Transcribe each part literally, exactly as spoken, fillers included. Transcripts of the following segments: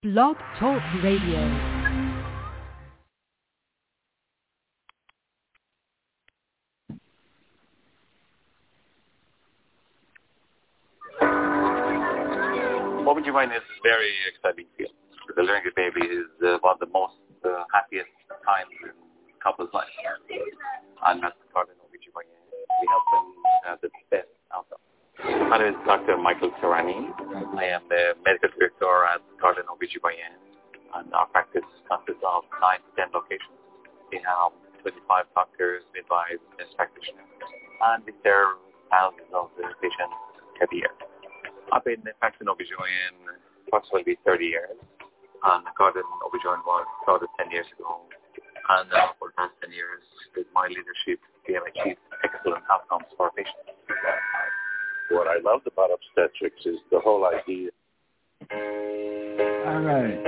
Blog Talk Radio. What would you mind is a very exciting feel. Delivering a baby is uh, one of the most uh, happiest times in couples' life. I'm not part of O B G Y N. We help them have the best outcome. My name is Doctor Michael Karani. I am the medical director at Garden O B G Y N, and our practice consists of nine to ten locations. We have twenty-five doctors, midwives, nurse practitioners, and we serve thousands of uh, patients every year. I've been in practice in O B G Y N approximately thirty years, and Garden O B G Y N was started ten years ago. And uh, for the past ten years, with my leadership, we have achieved excellent outcomes for our patients. What I loved about obstetrics is the whole idea. All right.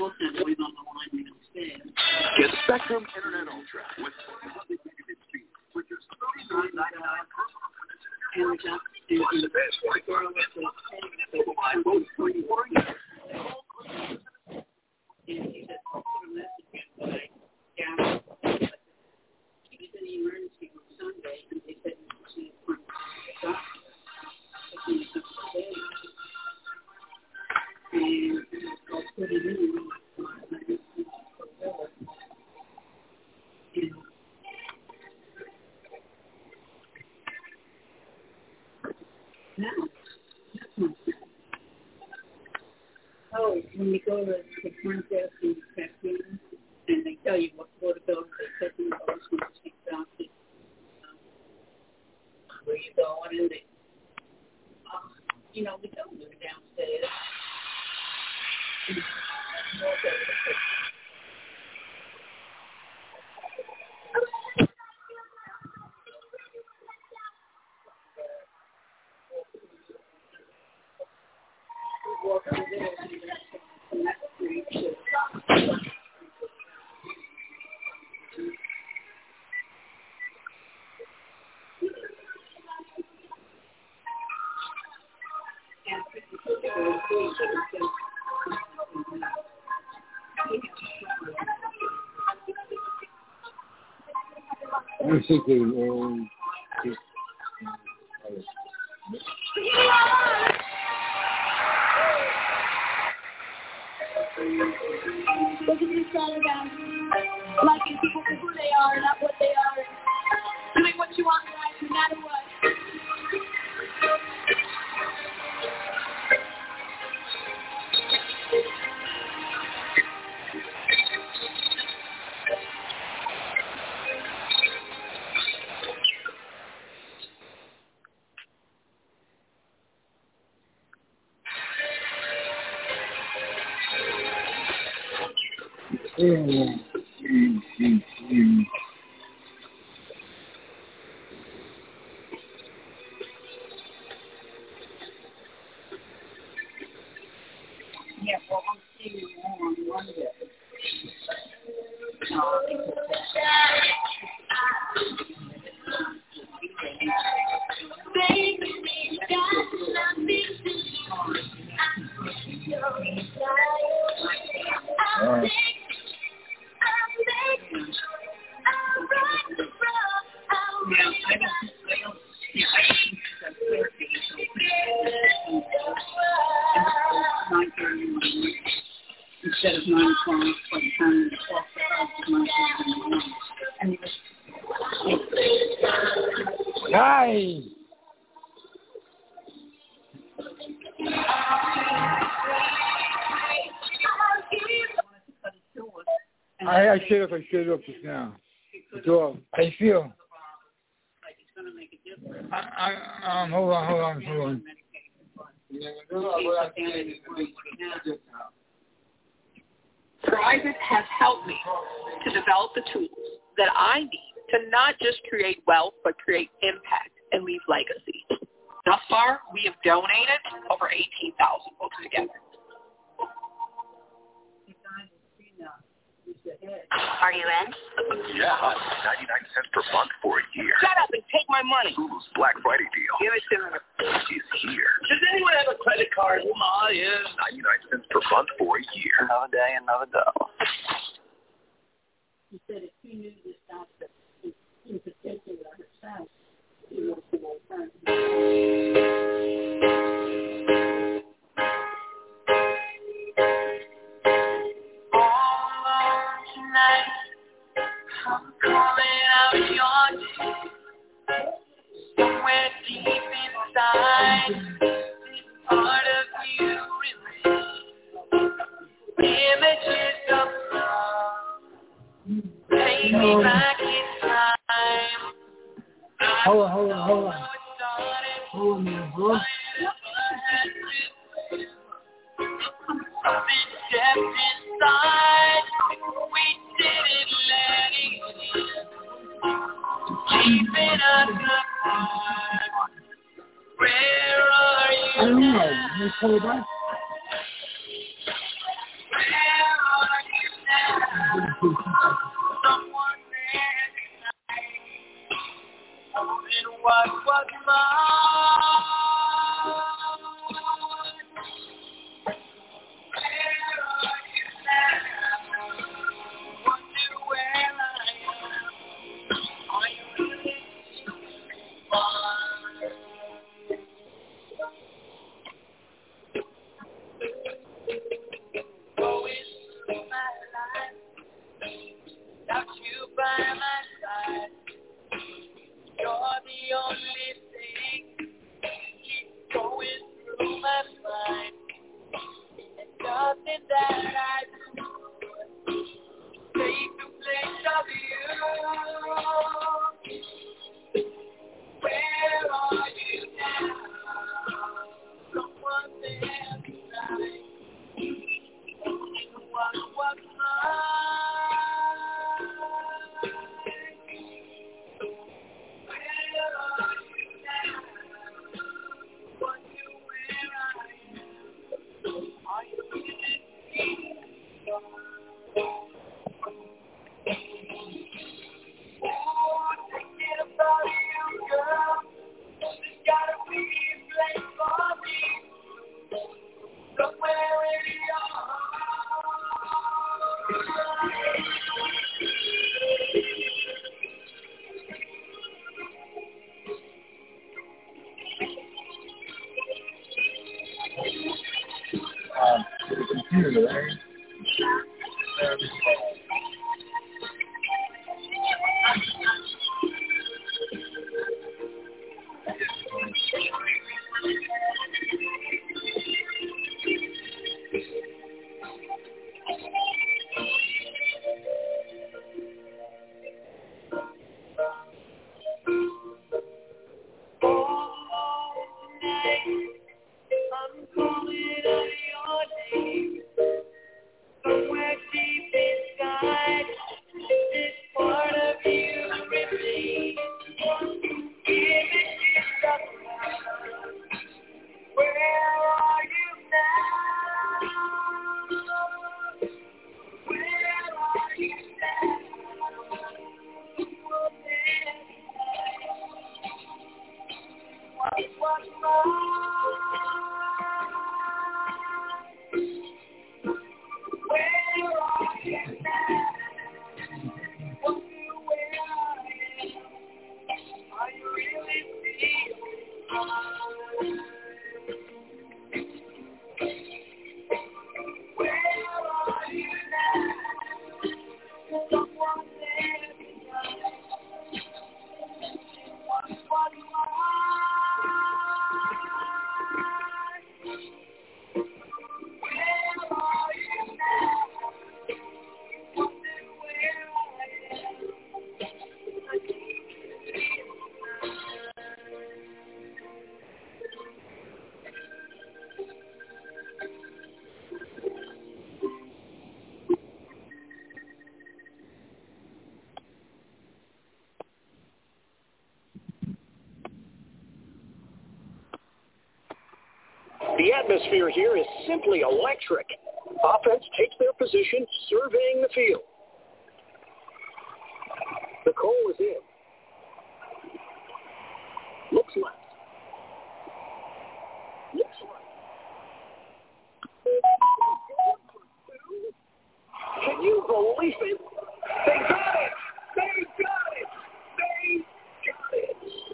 Get Spectrum Internet Ultra with five hundred megabit speed for just thirty-nine ninety-nine per month. Plus the best Wi-Fi to provide both free or year. Oh, when you go to the front desk and check in, and they tell you what floor to go, they check in, oh, it's going to take down to where you going, and they, uh, you know, we don't move downstairs. Walk over there and that's pretty shit. I'm thinking, um, just, Look at this song again. Liking people for who they are, not what they are. Doing what you want in life, no matter what. yeah, mm, mm, mm. Yeah, well, I'm seeing you more on Monday. No, Uh, yeah, I don't, I don't, yeah, I don't think that's therapy. nine thirty in the morning instead of nine o'clock by the time you walk the house at nine thirty in the morning. And you hi. I, I should have, I should have just now. So, how you feel? like it's going to make a difference. I, I, um, hold on, hold on, hold on. Thrive It has helped me to develop the tools that I need to not just create wealth, but create impact and leave legacy. Thus far, we have donated over eighteen thousand books together. Are you in? Yeah, ninety-nine cents per month for a year. Shut up and take my money. Hulu's Black Friday deal Give it to me. is here. Does anyone have a credit card? Oh, yeah. ninety-nine cents per month for a year. Another day, another dollar. He said if he knew this doctor in particular herself, he would have been on time. I'm calling out your name. Somewhere deep inside, this part of you remains. Images of love, take me back in time. Hold on, hold on, hold on. Hold on, man, bro. Something deep inside, we didn't let it in. Keeping us apart. Where are you I don't know. now? Can you call it back? Where are Someone there tonight, holding what was mine. Where are you now? Wonder where I am. Are you really mine? Going through my life without you by my side. You're the only thing keep going through my mind. And nothing that I do take the place of you. Where are you now? Someone there tonight. What was mine? Where are you now? Wonder where I am. Are you really here? Oh, thinking about you, girl. There's gotta be a place for me. Somewhere in your heart. Um, the computer, right? I'm calling out your name. Somewhere deep inside, this part of you remains. Even if that's not, where are you now? Where are you now? What was where are you now? Wonder where I am. Are you really feeling mine? Where are you now? Someone there tonight. What was mine? Where are you now? Wonder where I am. I need to feel The atmosphere here is simply electric. Offense takes their position, surveying the field. The call is in. Looks left. Looks right. Can you believe it? They got it! They got it! They got it!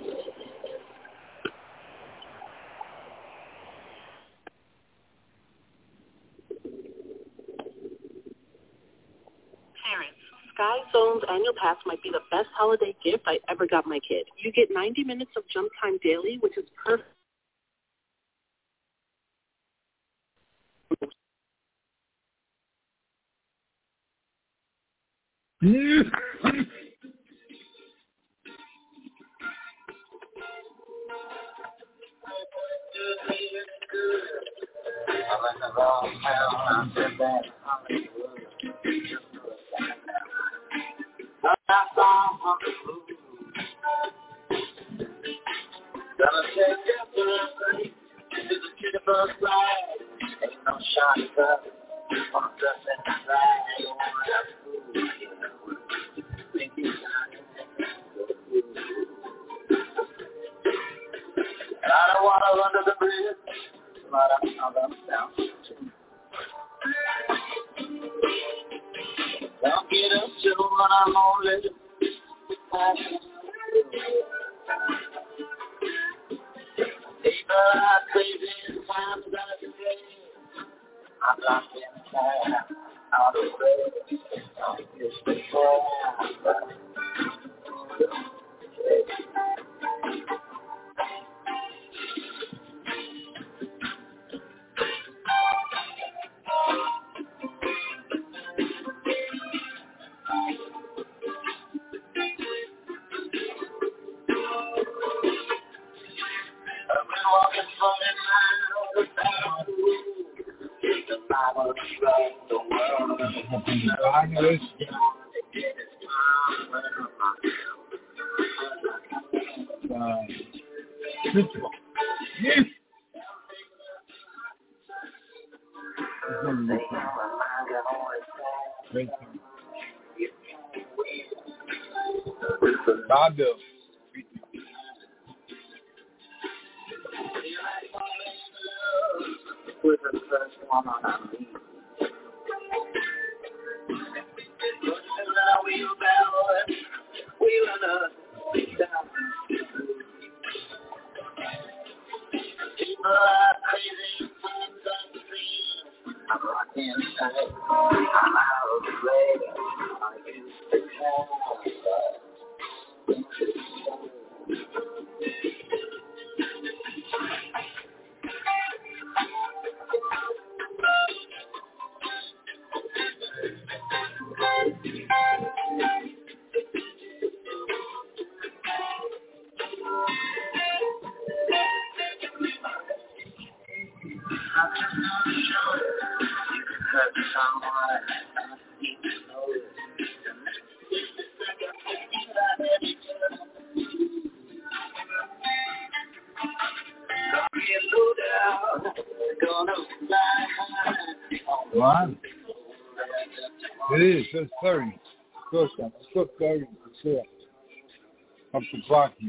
Parents, Sky Zone's annual pass might be the best holiday gift I ever got my kid. You get ninety minutes of jump time daily, which is perfect. Gonna take your birthday to the kid bus ride. Ain't no shot up on a dress and ride. when I'm only people are crazy in times like today. I'm locked inside, out of way. It's the time. Bob Bill. With the first one on our feet. We bell, we run up, down. People are crazy, times I'm free. I'm locked inside, I'm out of the way. I used to have What? It is. It's thirty. Close up. It's still thirty. It's still up the clock here.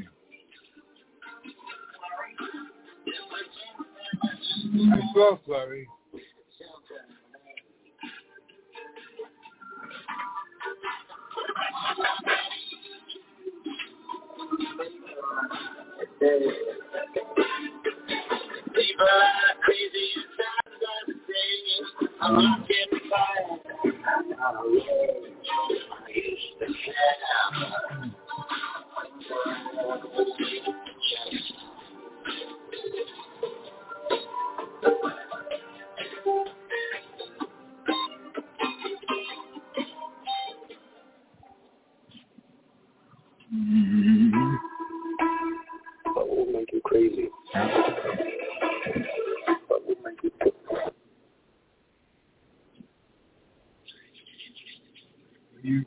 It's well, Larry. people are crazy, times I'm free. I'm locked inside, I'm out of the way. I used to have what will make you crazy? What will make you crazy? You.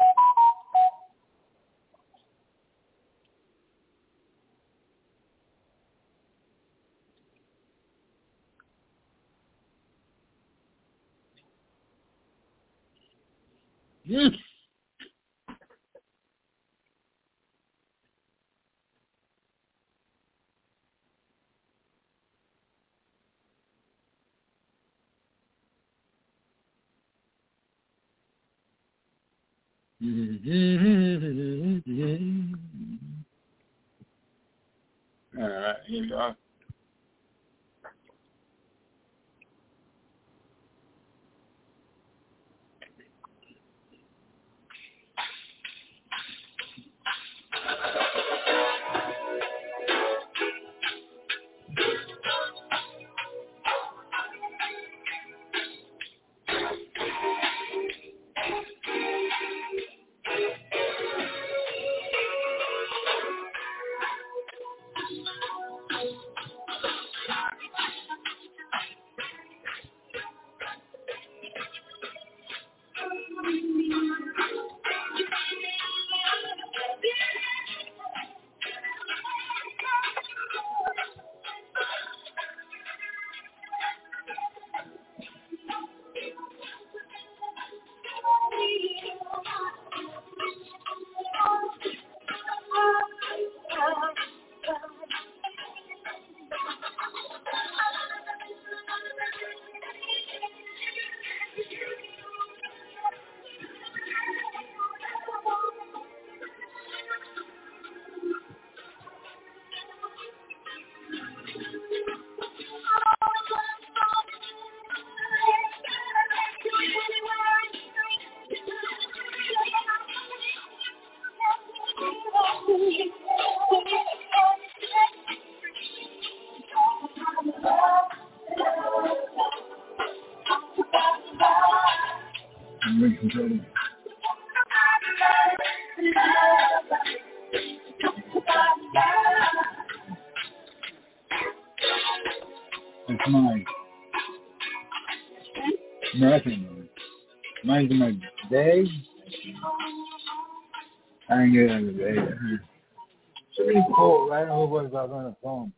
Yes. All right, here you are. I'm making trouble. That's mine. Nothing. Mine's in my bag. I didn't get it out of the bag. It's really cold, right? I hope I was on the phone.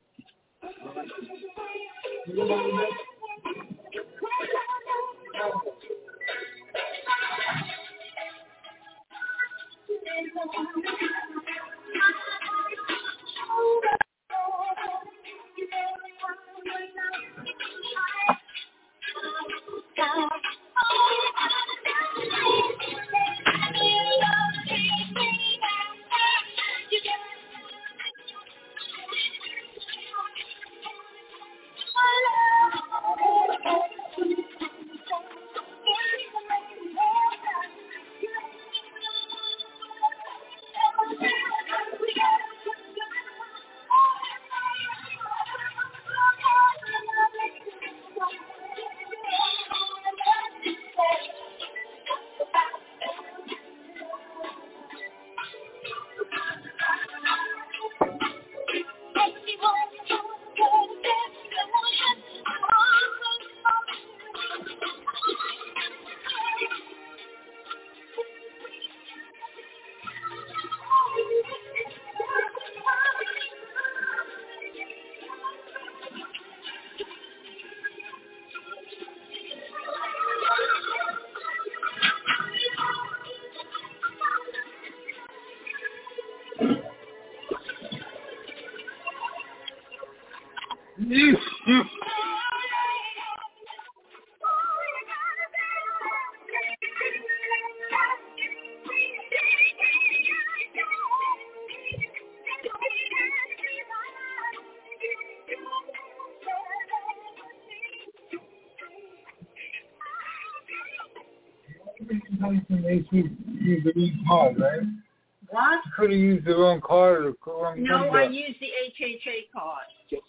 They should use the wrong card, right? What? Could have used the wrong card or the wrong No, number. I used the H H A card.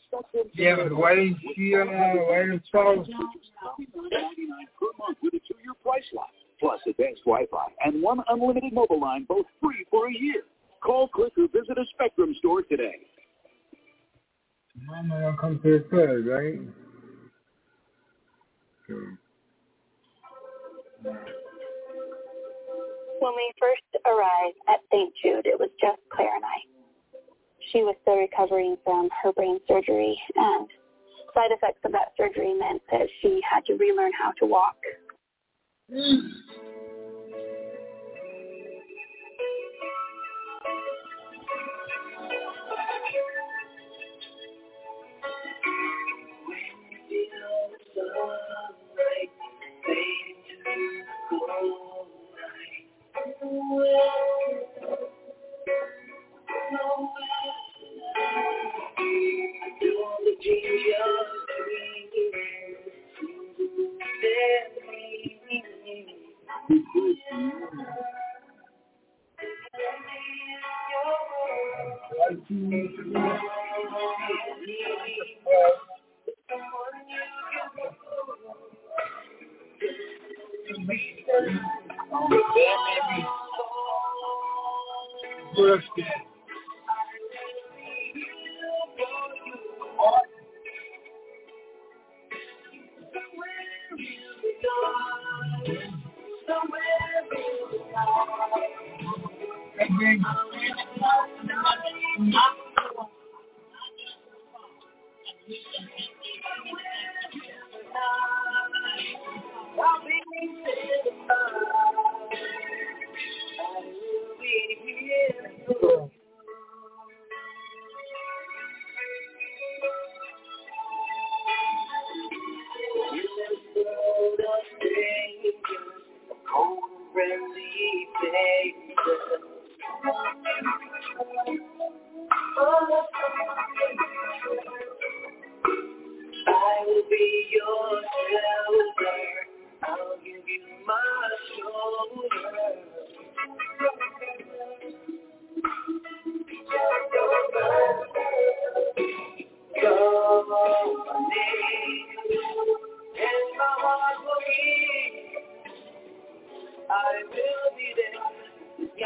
Yeah, but why didn't she, uh, why didn't she? ninety-nine per month with a two-year price lock, plus advanced Wi-Fi and one unlimited mobile line, both free for a year. Call, click, or visit a Spectrum store today. Mama don't come to the third, right? Sure. When we first arrived at Saint Jude, it was just Claire and I. She was still recovering from her brain surgery, and side effects of that surgery meant that she had to relearn how to walk. Mm.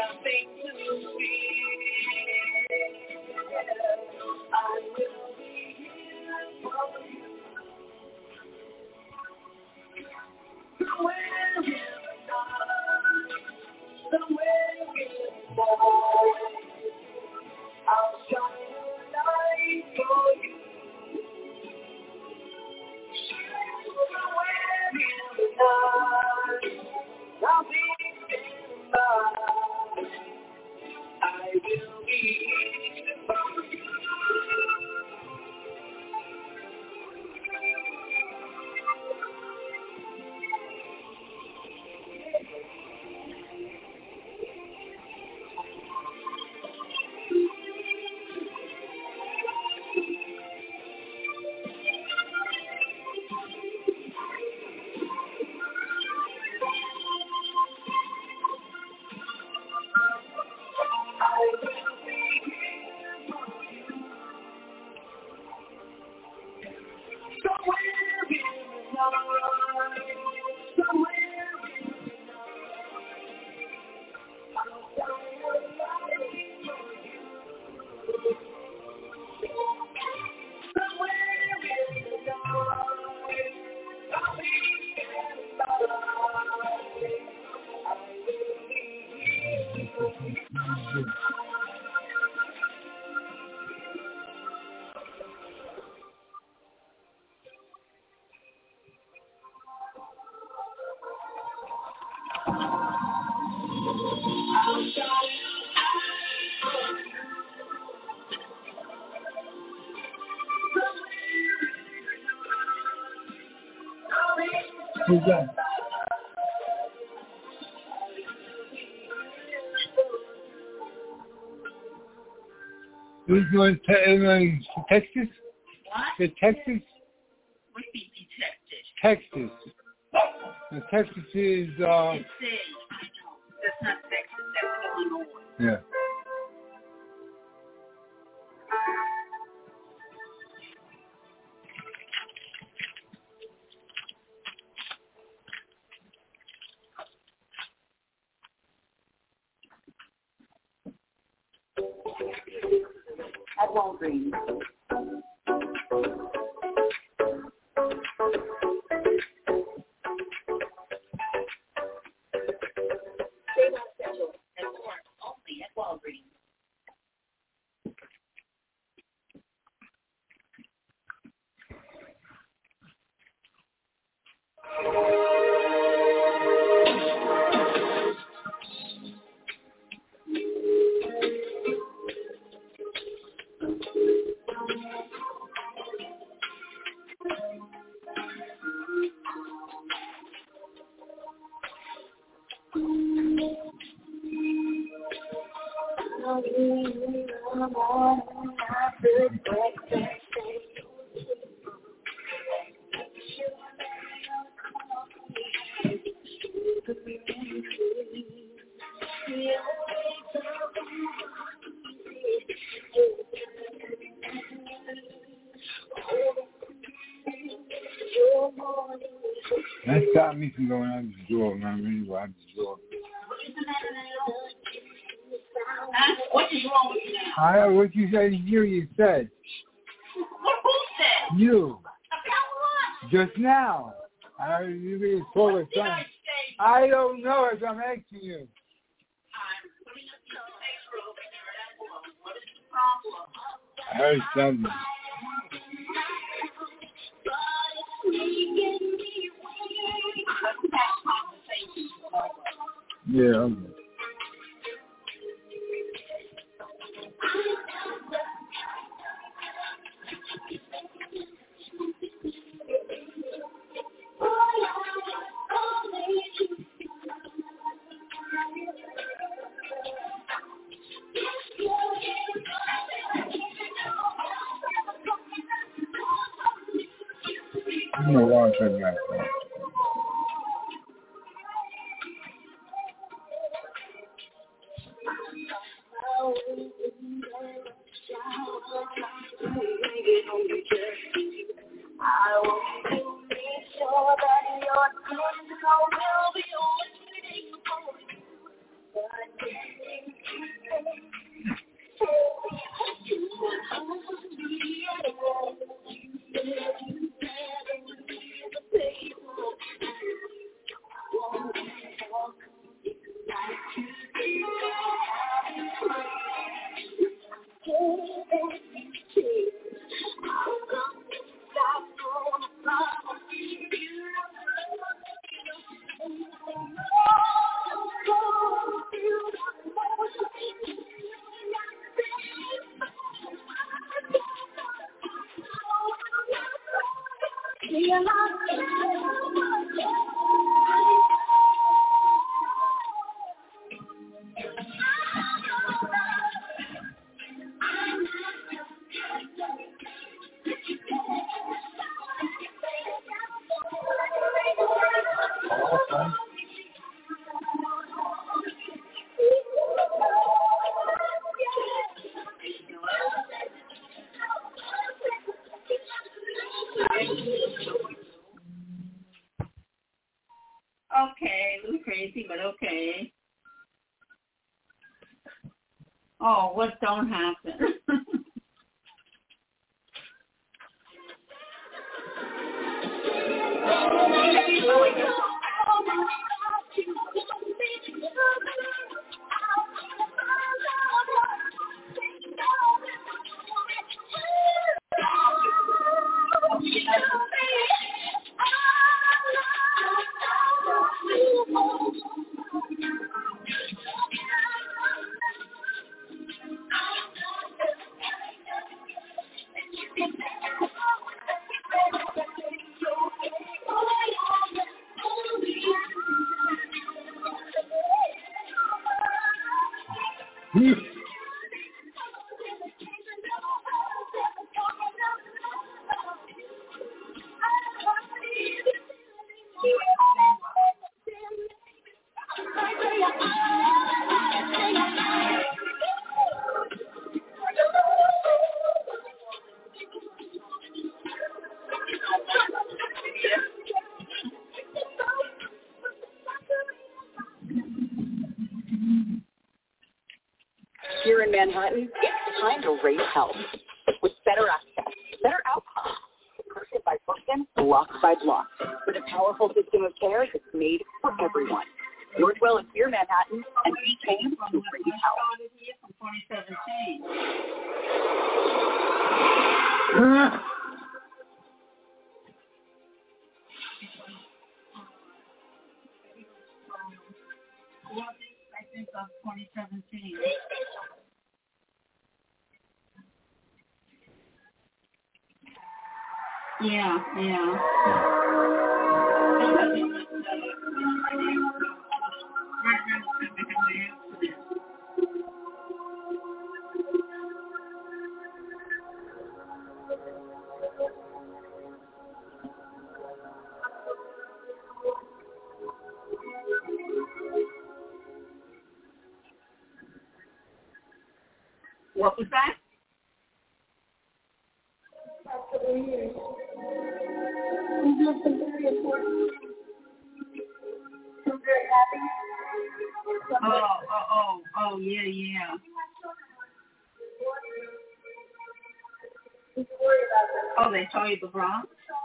nothing to fear. I will be here for you. Somewhere in the night, somewhere in the morning, I'll shine a light for you. Somewhere in the night, I'll be standing by. I will be here for you. Who's that? Who's going to uh, Texas? What? The Texas? What do you mean Texas? Texas. The Texas is, uh... It's I know. That's not Texas. That's Illinois. Yeah. At Walgreens. Save on special and more only at Walgreens. That stopped me from going out the door. I'm not really out the door. What is wrong with you now? I heard what you said. You you said. What who said? You. About what? Just now. I heard you being told or What did I something. say? I don't know if I'm asking you. I'm putting a piece of paper over there at work. What is the problem? I heard something. Yeah, okay. You know why I said that. I want to make sure that your tears will be waiting for you. But Okay, a little crazy, but okay. Oh, what don't happen? Here in Manhattan, it's time to raise health with better access, better outcomes, person by person, block by block, with a powerful system of care that's made for everyone. Northwell is here, Manhattan, and we came to raise health. From twenty seventeen. I think of twenty seventeen. Yeah, yeah. What was that? Oh, oh, oh, oh, yeah, yeah. Oh, they tell you the Bronx?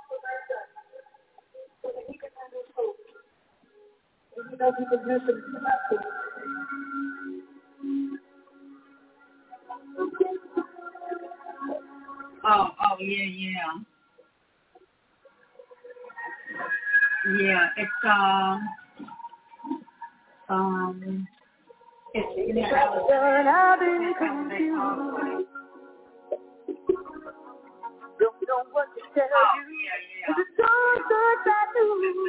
Oh, oh, yeah, yeah. Yeah, it's, um, um, it's, yeah. I've been confused. Don't know what to tell Oh, you. yeah, yeah. It's so good that news.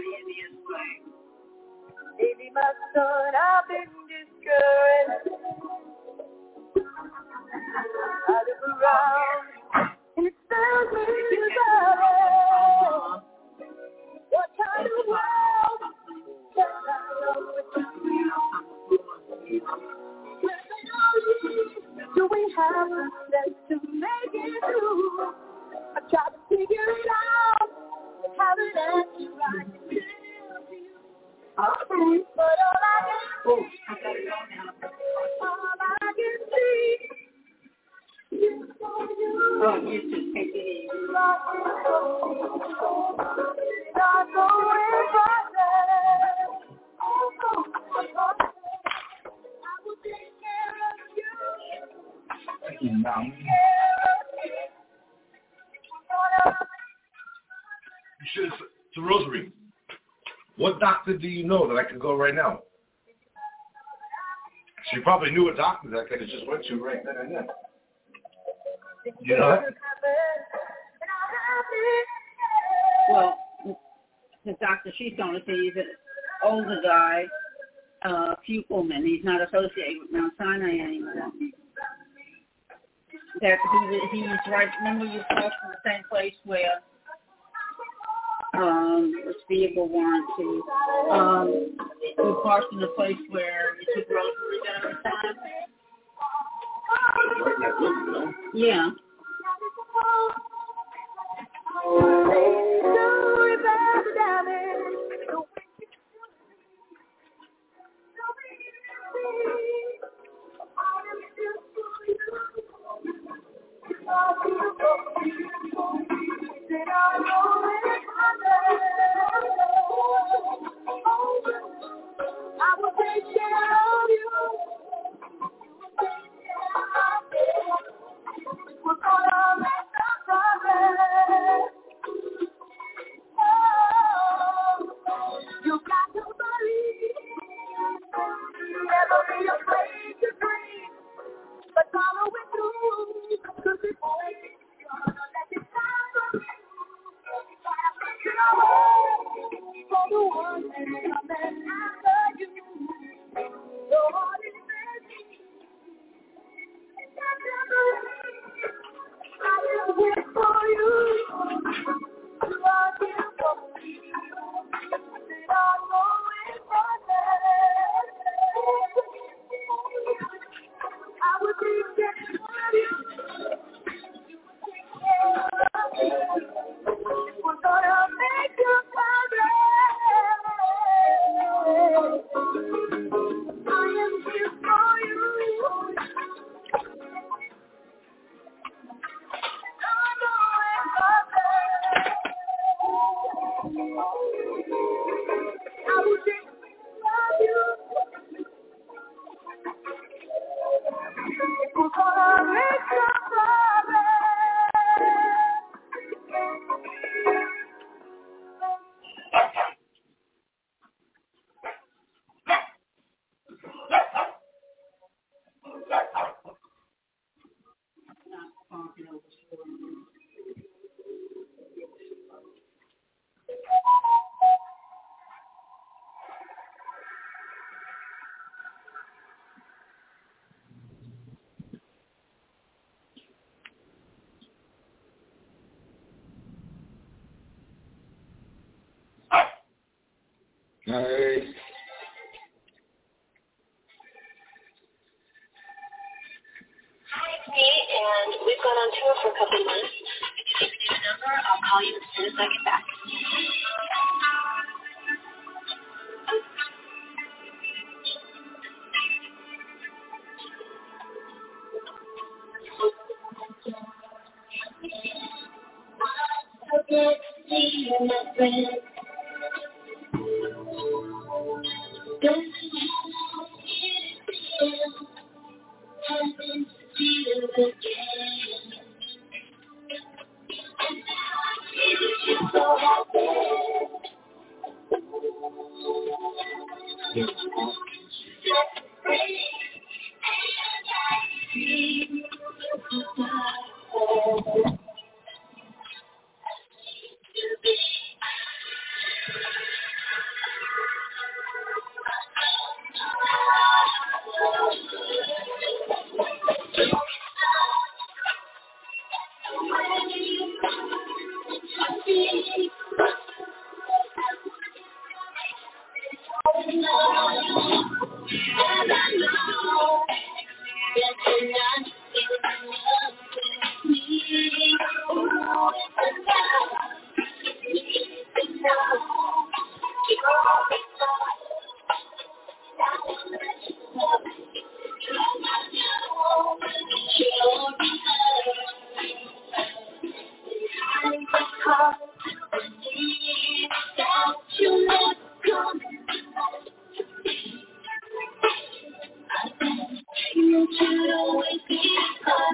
Maybe my son, I've been discouraged. I look around, and it tells me that what kind of world that I do we have the sense to make it through? I tried to figure it out, haven't answered right to tell you. Okay, but all I can see, I gotta go now. all I can see is for you. Oh, you should take it easy. Not going further. No. You should. It's a rosary. What doctor do you know that I could go right now? She probably knew a doctor that I could have just went to right then and then. You know? Well, the doctor she's going to see is an older guy, uh, Fukelman. He's not associated with Mount Sinai anymore. That he, he's right. Remember, you talked from the same place where um, this vehicle warrant to um, we parked in a place where you took rosaries every time. Yeah. Nice. Hi, it's me, and we've gone on tour for a couple of months. If you give me your number, I'll call you as soon as I get back. Good to see you, my friend. Don't you feel happen to feel again? And now I see that you're so happy. Set free, and I see you.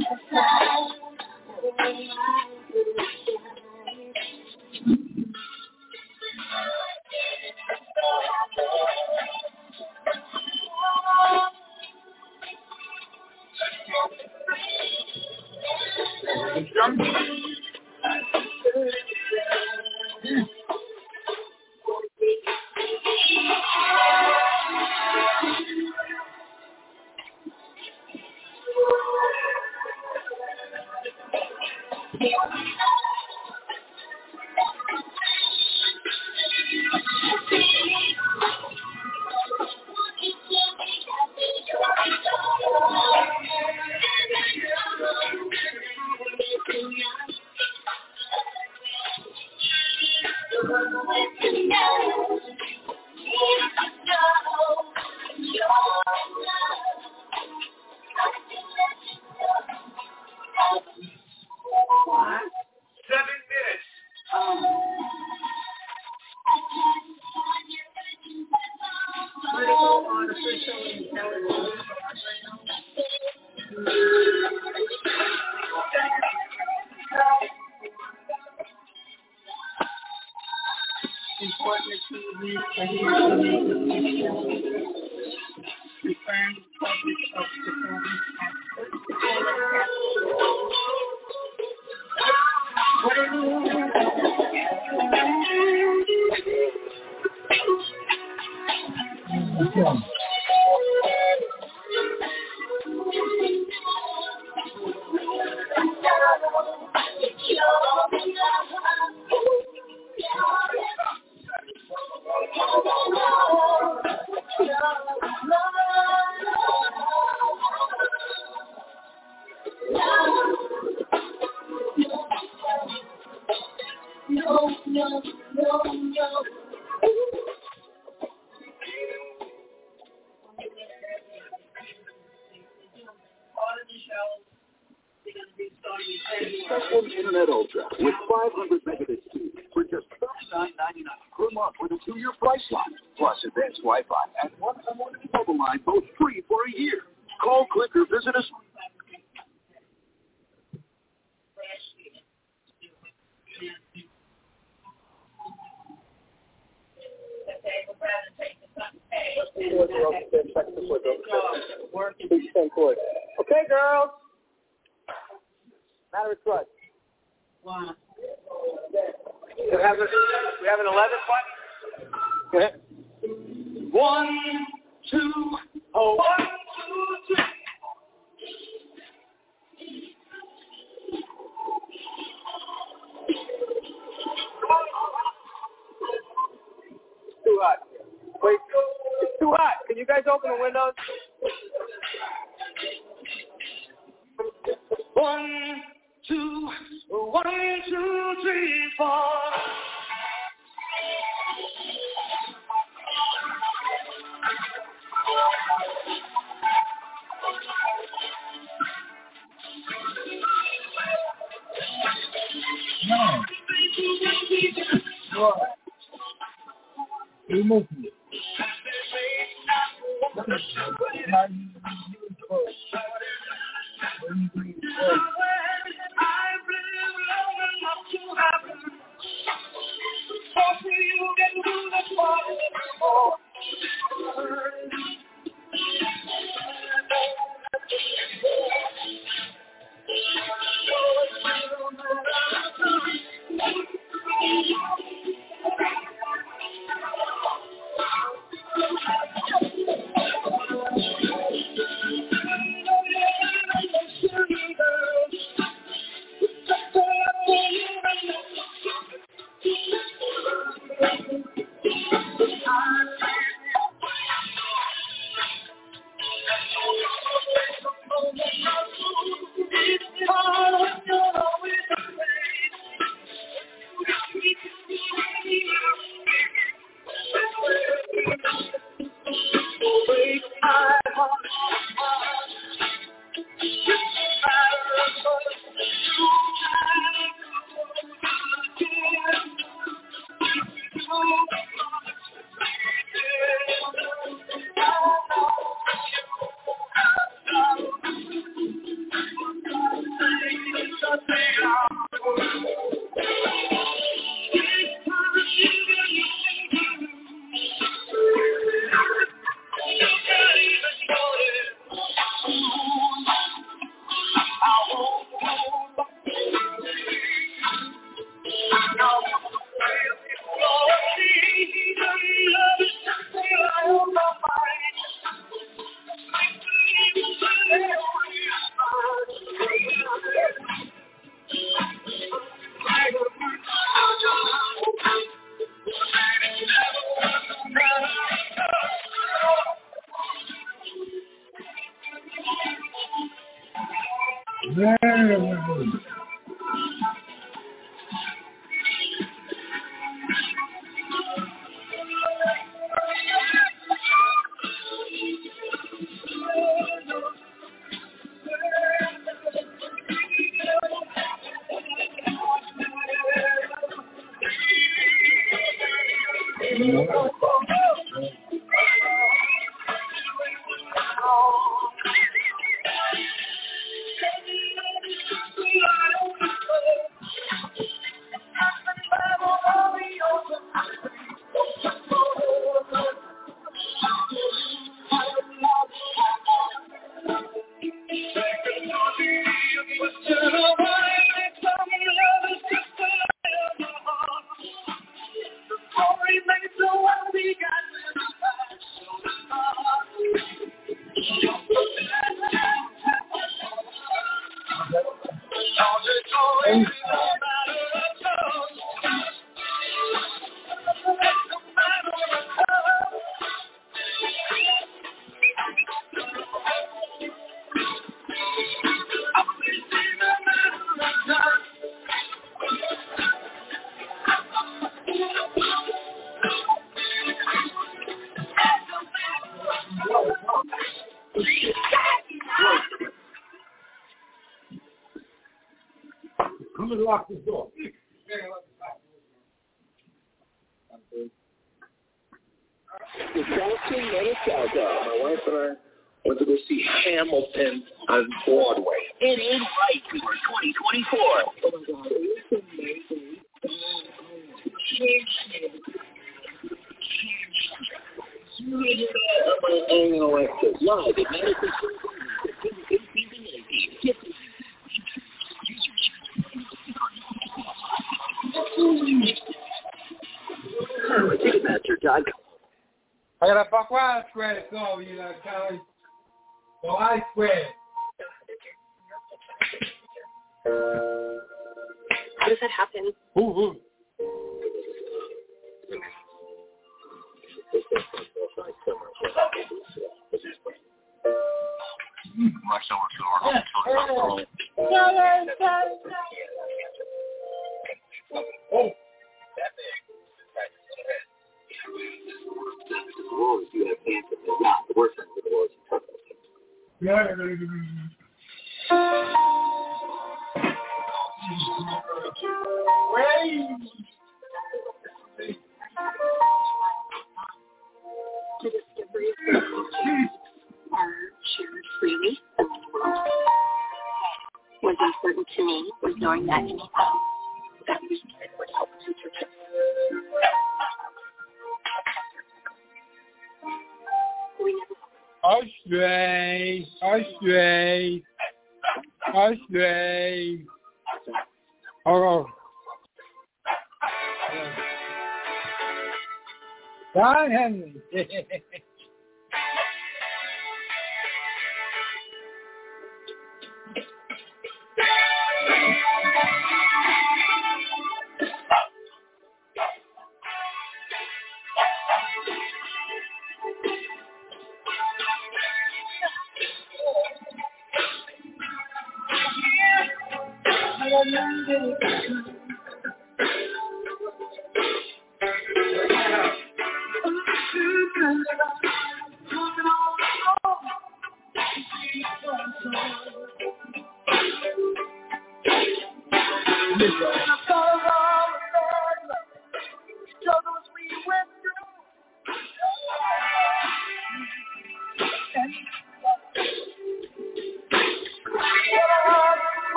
Spectrum Internet Ultra with five hundred megabit speed for just thirty-nine ninety-nine per month with a two-year price lock, plus advanced Wi-Fi and one unlimited mobile line, both free for a year. Call, click, or visit us. Okay, girls. Matter of what? Wow. We have, a, we have an eleven button. Go ahead. One, two, oh, one, two, three. It's too hot. Wait, it's too hot. Can you guys open the windows? One, two, one, two, three, four. No. What? Remove me. Come and lock this door. It's Boston, Minnesota. My wife and I went to go see Hamilton on Broadway. It is right for twenty twenty-four. Oh my God, it is amazing. Hanging on like this. Live at Madison Square Garden, eighteenth and nineteenth. Ticketmaster dot com. I got a buck wild square so you know, Kelly. So I swear. How does that happen? Ooh, ooh. Oh. Yeah. The discoveries are shared freely around the world. What's important to me was knowing that anything that we did would help future children. We never Astray, astray, astray. Oh, John Henry.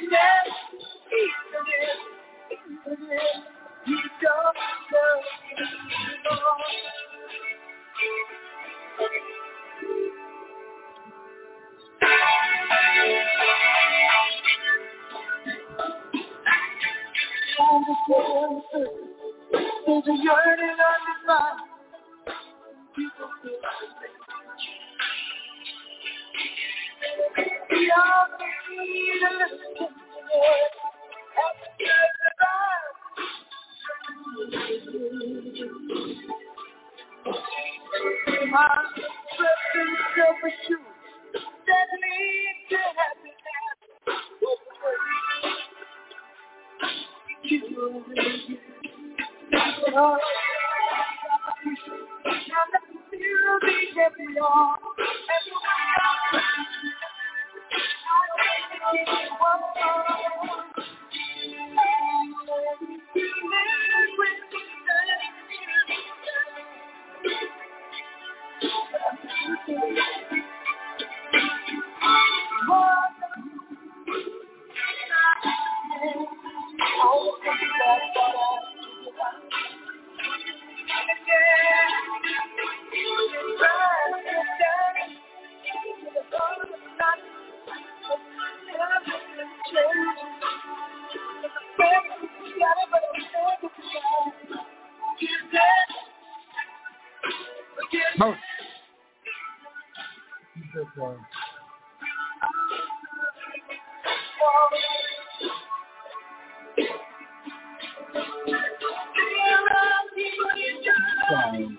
There's a yearning on the mind. We all need a little bit my present selfish shoes that lead to happiness. You oh, and the beauty that we are, and the way Oh. That's right. Fine.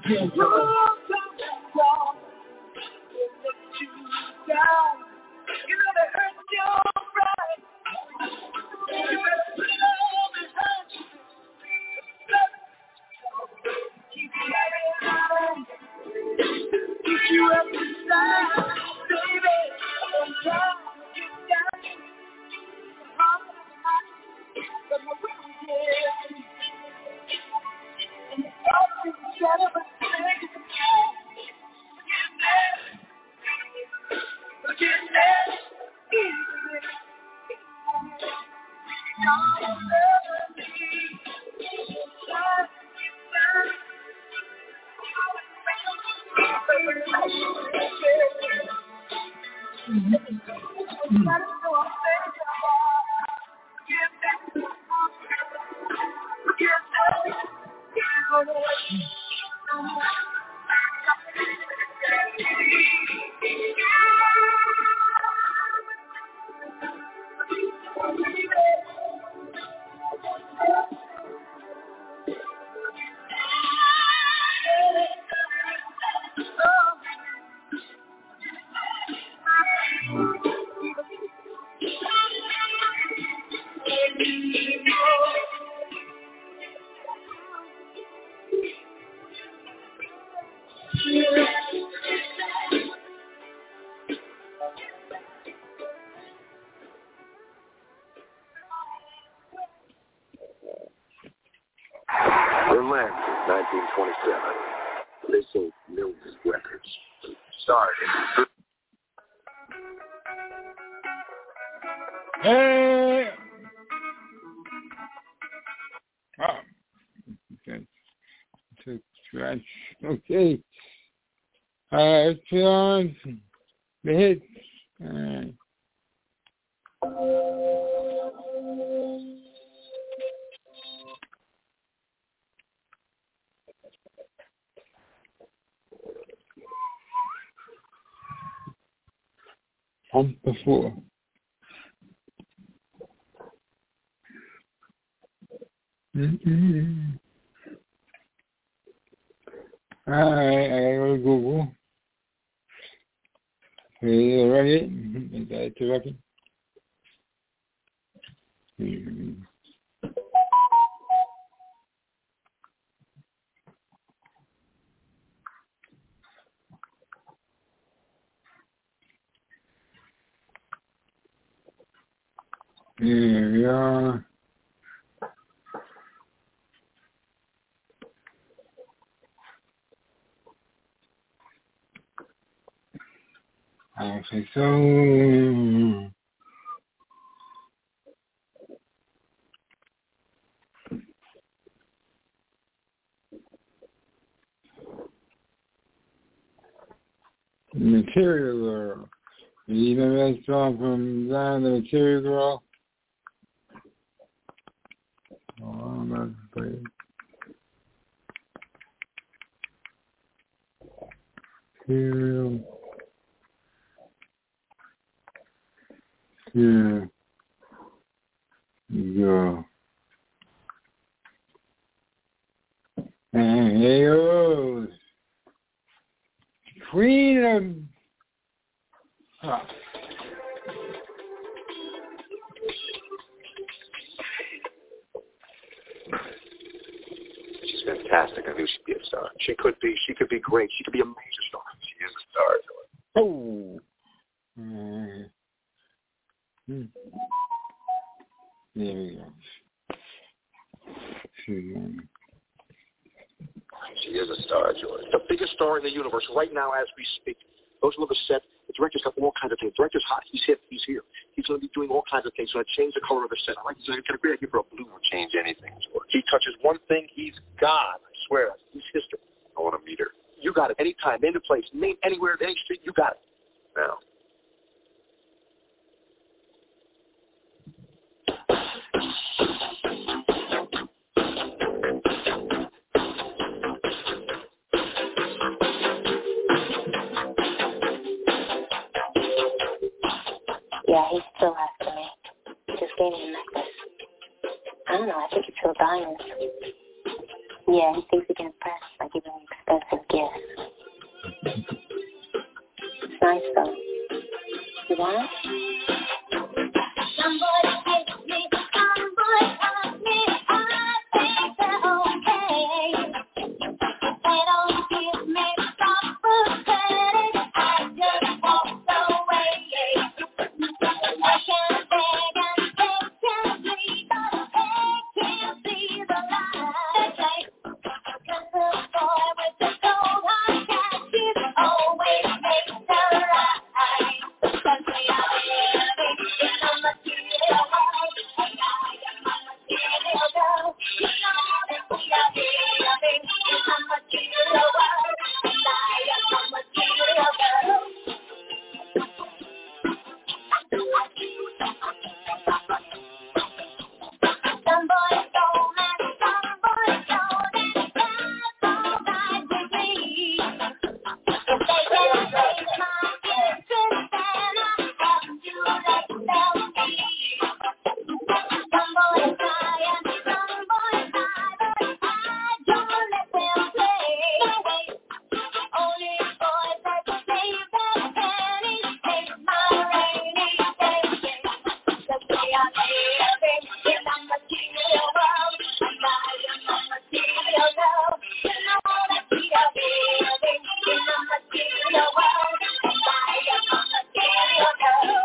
Berlin, nineteen twenty-seven. They sold millions of records. Started. Hey! Oh. Okay. To scratch. Okay. Uh, let's put on the hits. All right. Pump before. Mm-hmm. All right, I gotta go to Google. Play the record. Is that the record? Mm-hmm. Here we are. I think so. Material Girl. You remember that song from Zion, the Material Girl? Oh, I'm not afraid. Material. Yeah. Girl. And here goes. Freedom. Huh. She's fantastic. I knew she'd be a star. She could be. She could be great. She could be a major star. She is a star. Oh. Mm. Hmm. There we go. She, um, she is a star, George. The biggest star in the universe right now as we speak. Those who live a set, the director's got all kinds of things. The director's hot. He's hip. He's here. He's going to be doing all kinds of things. He's going to change the color of the set. I like. He's going to get a great idea for a blue one. Change anything, George. He touches one thing, he's gone. I swear. He's history. I want to meet her. You got it. Anytime, name the place, name anywhere, any street. You got it. Now. Yeah, he's still after me. Just gave me a necklace. I don't know, I think it's real diamonds. Yeah, he thinks he can impress by giving me expensive gifts. It's nice, though. You want it? Somebody take me, somebody ask me, I think they're okay. They don't give me proper credit, I just walk away. I can't beg and they can't plead, but they can't see the light. Cause the boy with the cold hard cash is always makes the right. Cause we are living in a material world, and I am a material girl. You know that we are living in a material world, and I am a material girl. Some boys stole and some boys stole, and that's all right with me. If they can't raise my interest, then I have to let them be. Some boys cry and some boys cry, but I don't let them play. Only boys that save their pennies take my rainy day. Cause we are living in a material world, and I am a material girl. You know that we are living in a material world, and I am a material girl.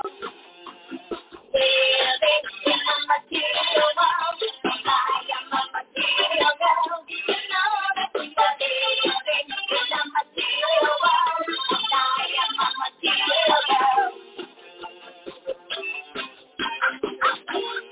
Living in a material world, and I am a material girl. You know that we are living in a material world, and I am a material girl.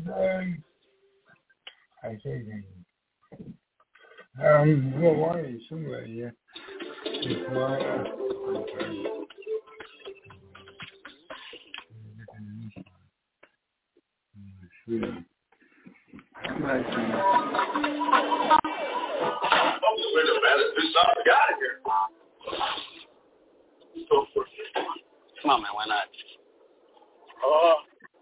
Um, I think um, Hawaii somewhere, yeah. It's right up. Wait a minute, do something. Got it here. Come on, man. Why not? Oh.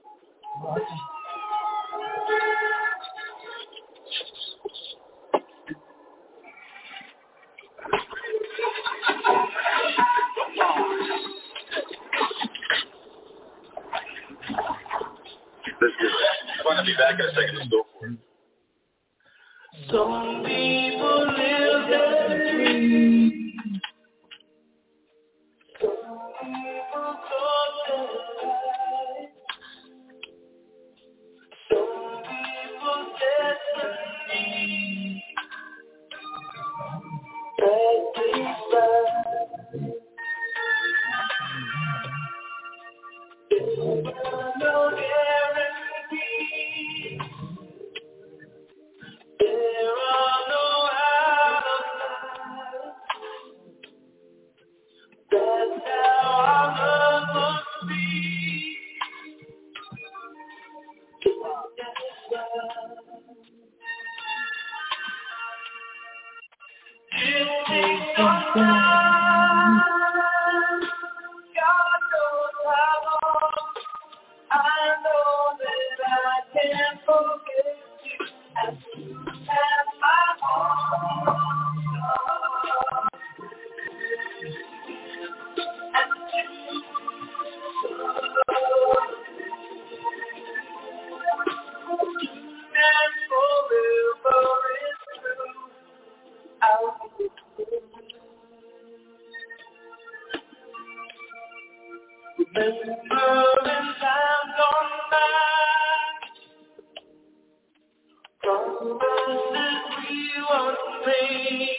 Let's do that. I'm going to be back in a second. Let's go for it. Some people live their dreams. Some people talk their lives. Some people's destiny that they There's no guarantee. There are no outliers. That's how our love must be. It takes some time. God knows how long. I know that I can't forget you as soon as my heart. And forever is true. I'll be remembering times gone by, promises we once made.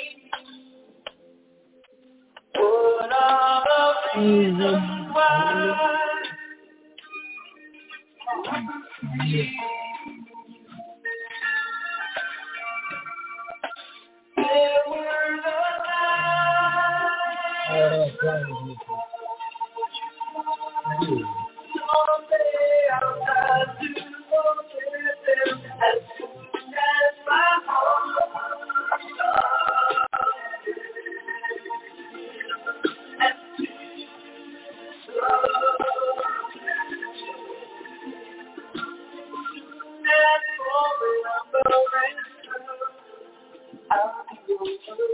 What are the reasons why? There were the nights. Someday I'll try to forget them as soon as my heart and forever is true. I'll be your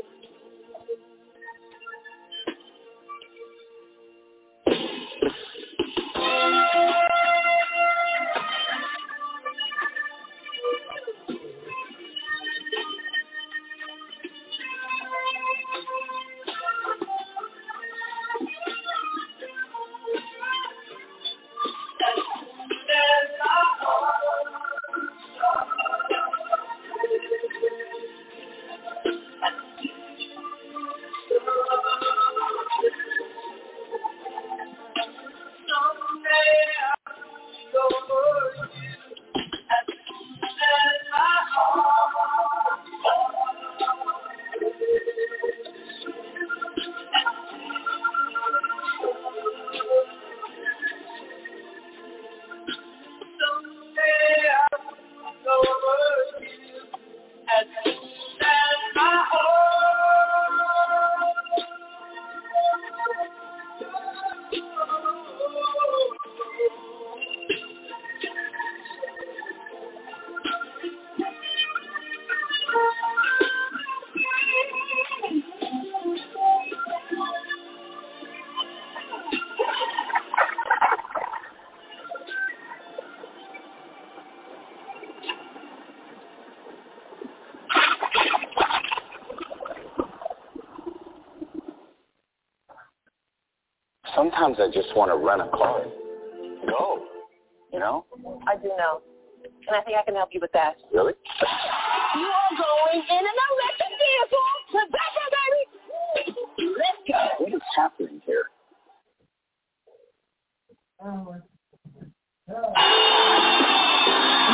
Sometimes I just want to rent a car. Go. You know? I do know. And I think I can help you with that. Really? You are going in an electric vehicle. Rebecca, baby. Let's go. What is happening here? Oh.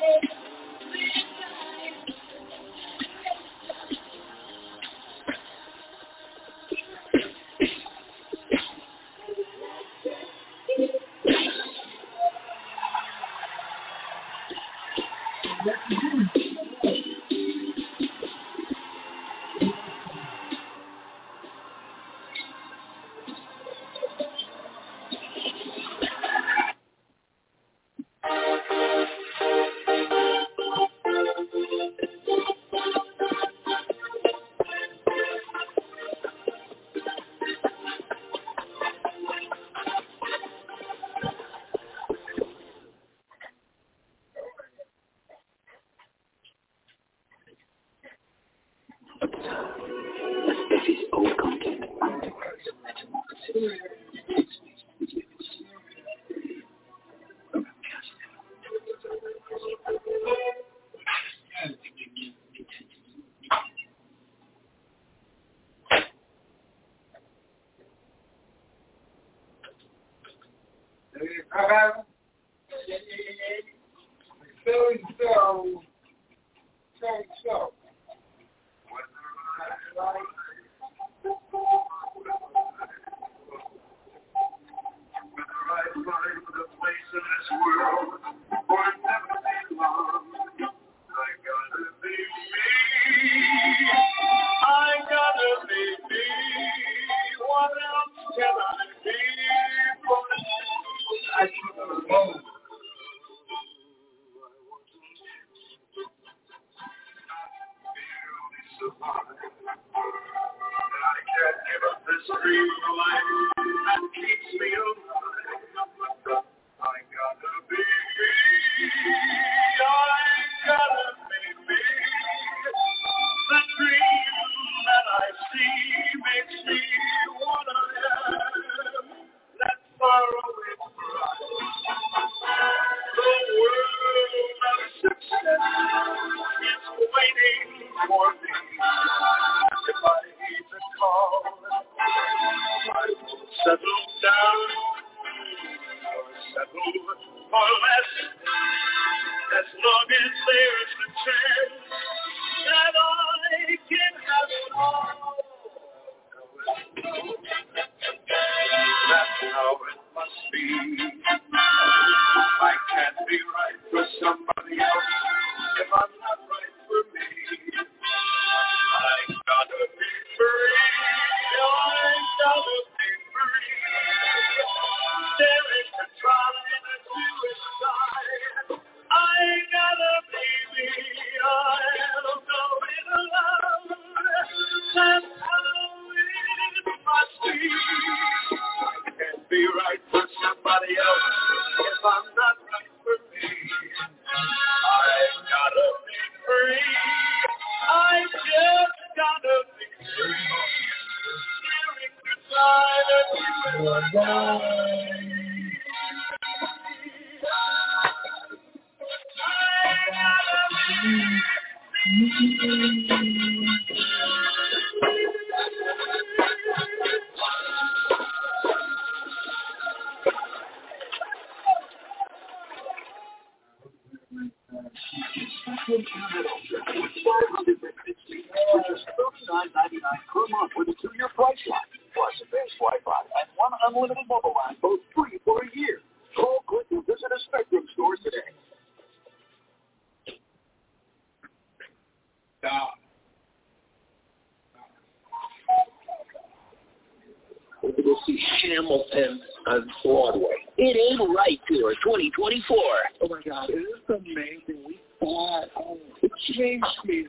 Hamilton on Broadway. It ain't right tour twenty twenty-four. Oh my God, it is amazing. We thought, oh, it changed me.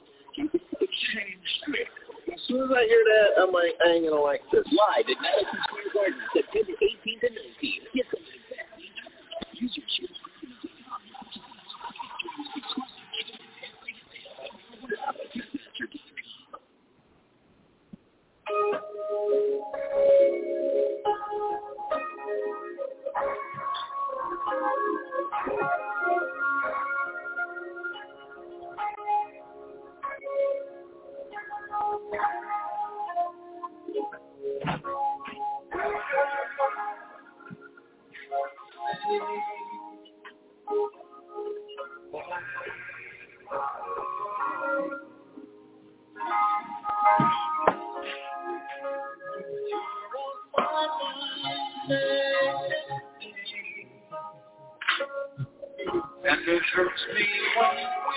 It changed me. As soon as I hear that, I'm like, I ain't gonna like this. Live at Madison Square Garden, September eighteenth and nineteenth. Get some of that. Use your shoes. And it hurts me when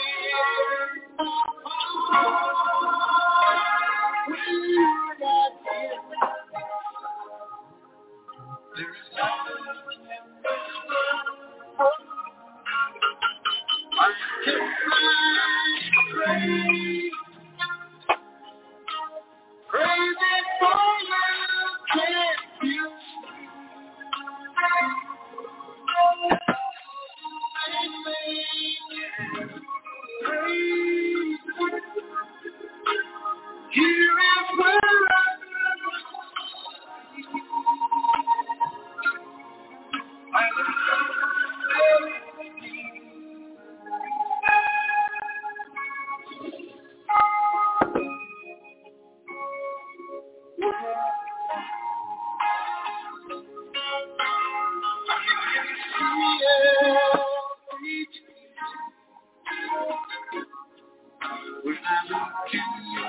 we're not here. There's nothing I can pray, crazy for you, can't you here is where I when I look in your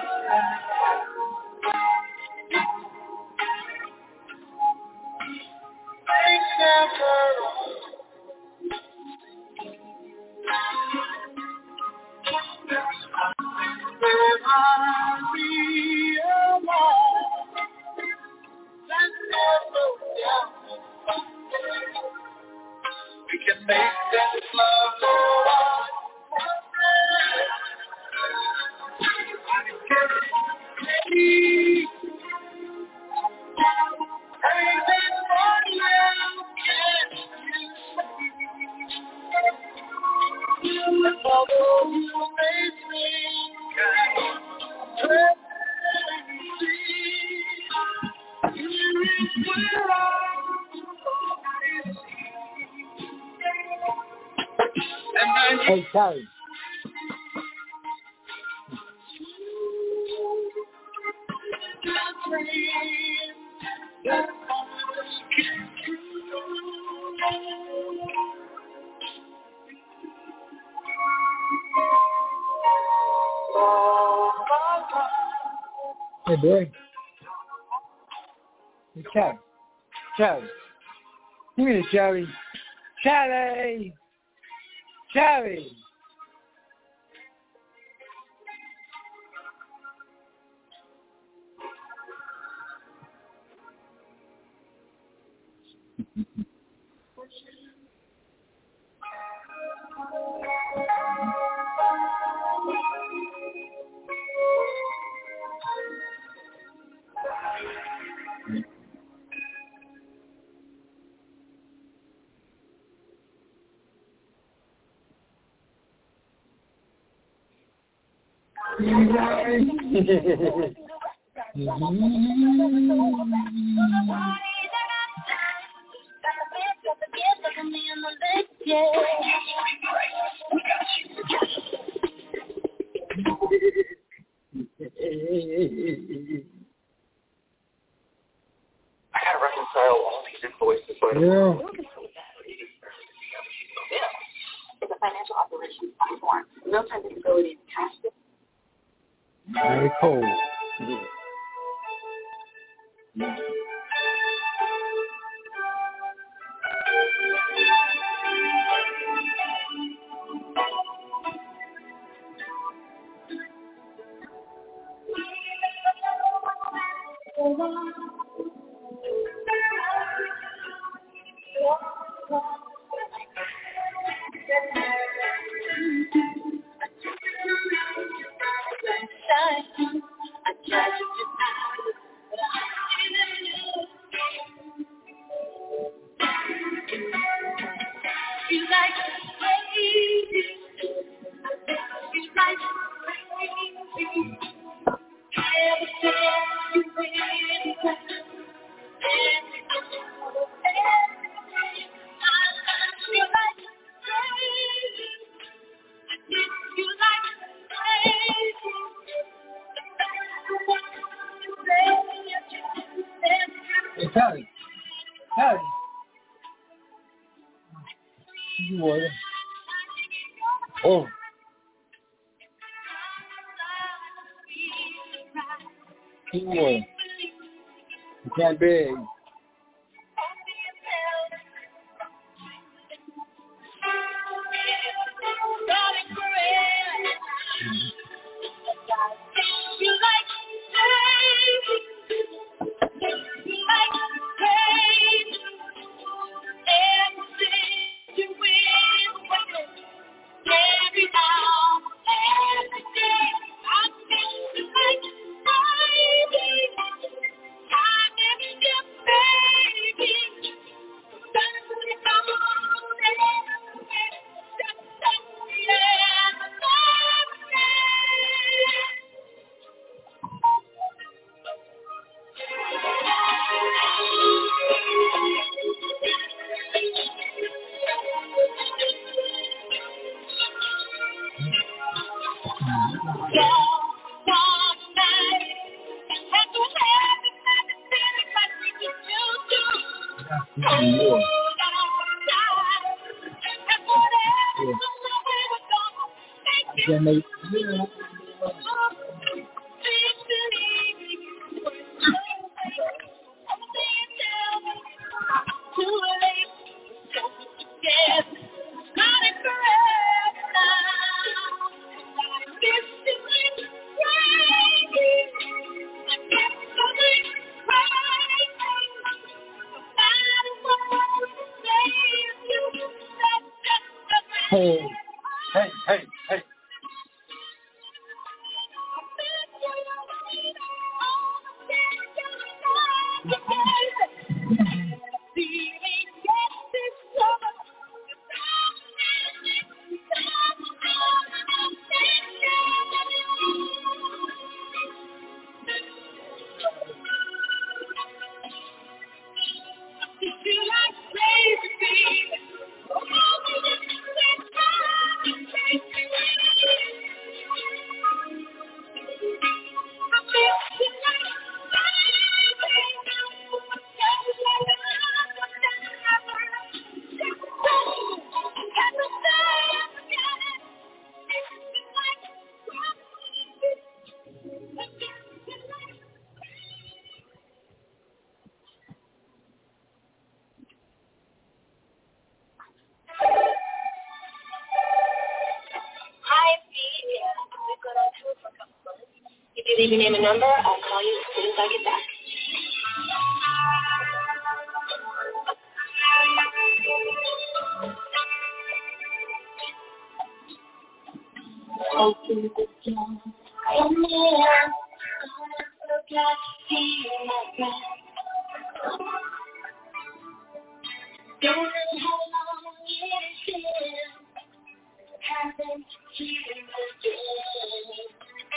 eyes, I never When I realize that never we can make that love go on. And although you made me crazy, here is where I am. Hey, Terry. Hey, boy. Hey, Terry. Terry. Give me the Terry. Terry. Terry. I gotta reconcile all these invoices. But Yeah. It's a financial operations platform. Real-time visibility of cash. Very cold. Hey, Terry. Terry. You water. Oh. Anyway, you can't beg. Hey, hey, hey, hey. Leave your name and number. I'll call you as soon as I get back. Open the door. Come here. Look at see my breath. Don't know how long it's been. Haven't seen again.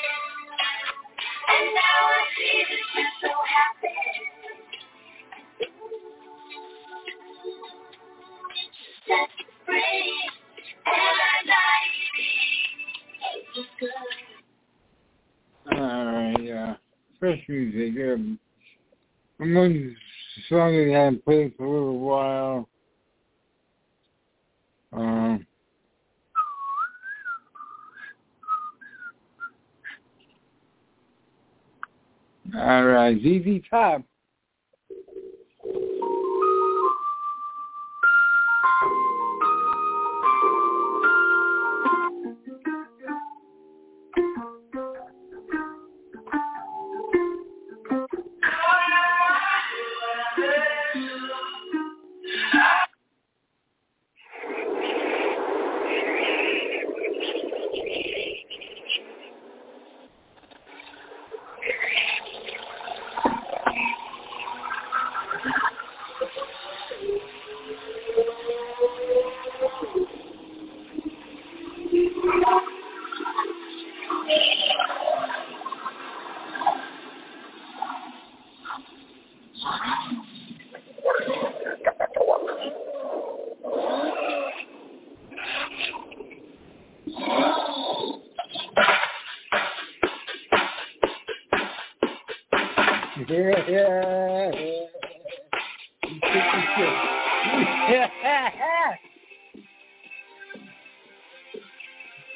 And now I see that you're so happy. Set free, and I like it. Alright, yeah. Fresh music. Um, I'm going to song that I haven't played for a little while. Um, Alright, Z Z Top. Yeah, yeah, yeah.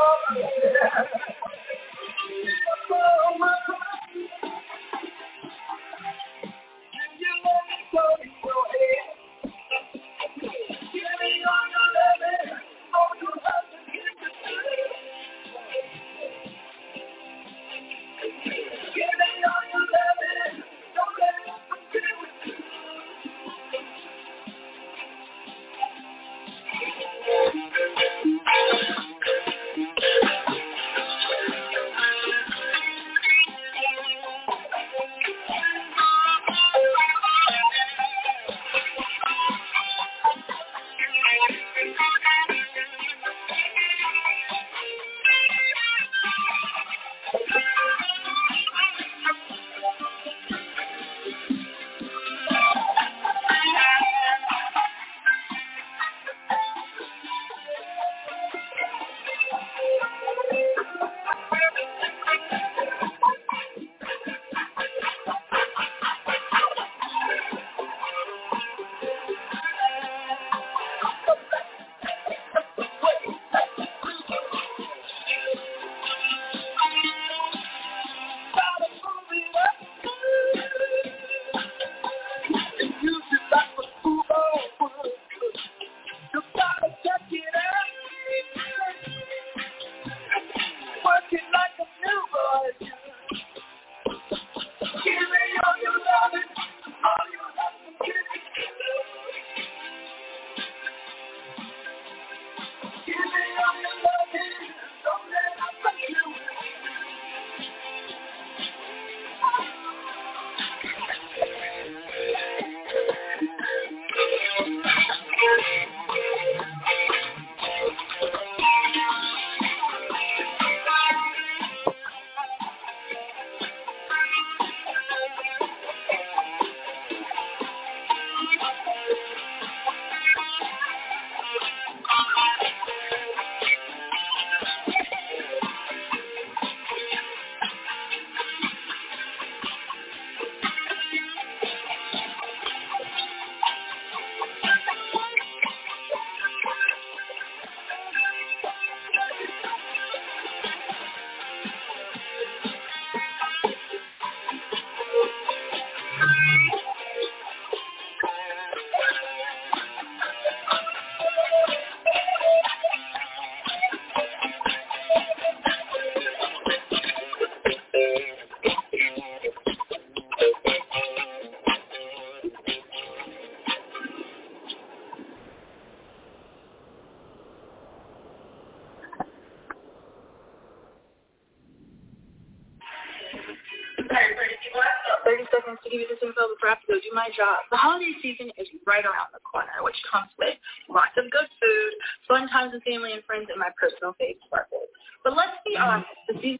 thirty seconds to give you this info before I have to go do my job. The holiday season is right around the corner, which comes with lots of good food, fun times with family and friends, and my personal fave, sparkles. But let's be honest, the season...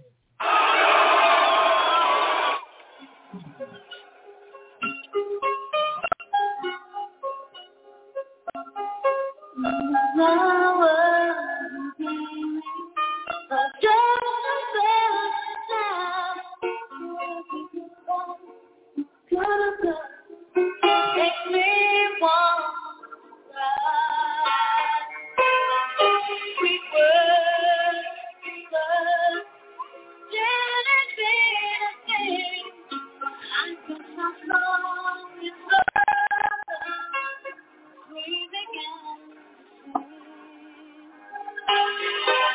Make me want to sweet words, sweet words, didn't mean a thing. I guess I'm long in love, breathe again.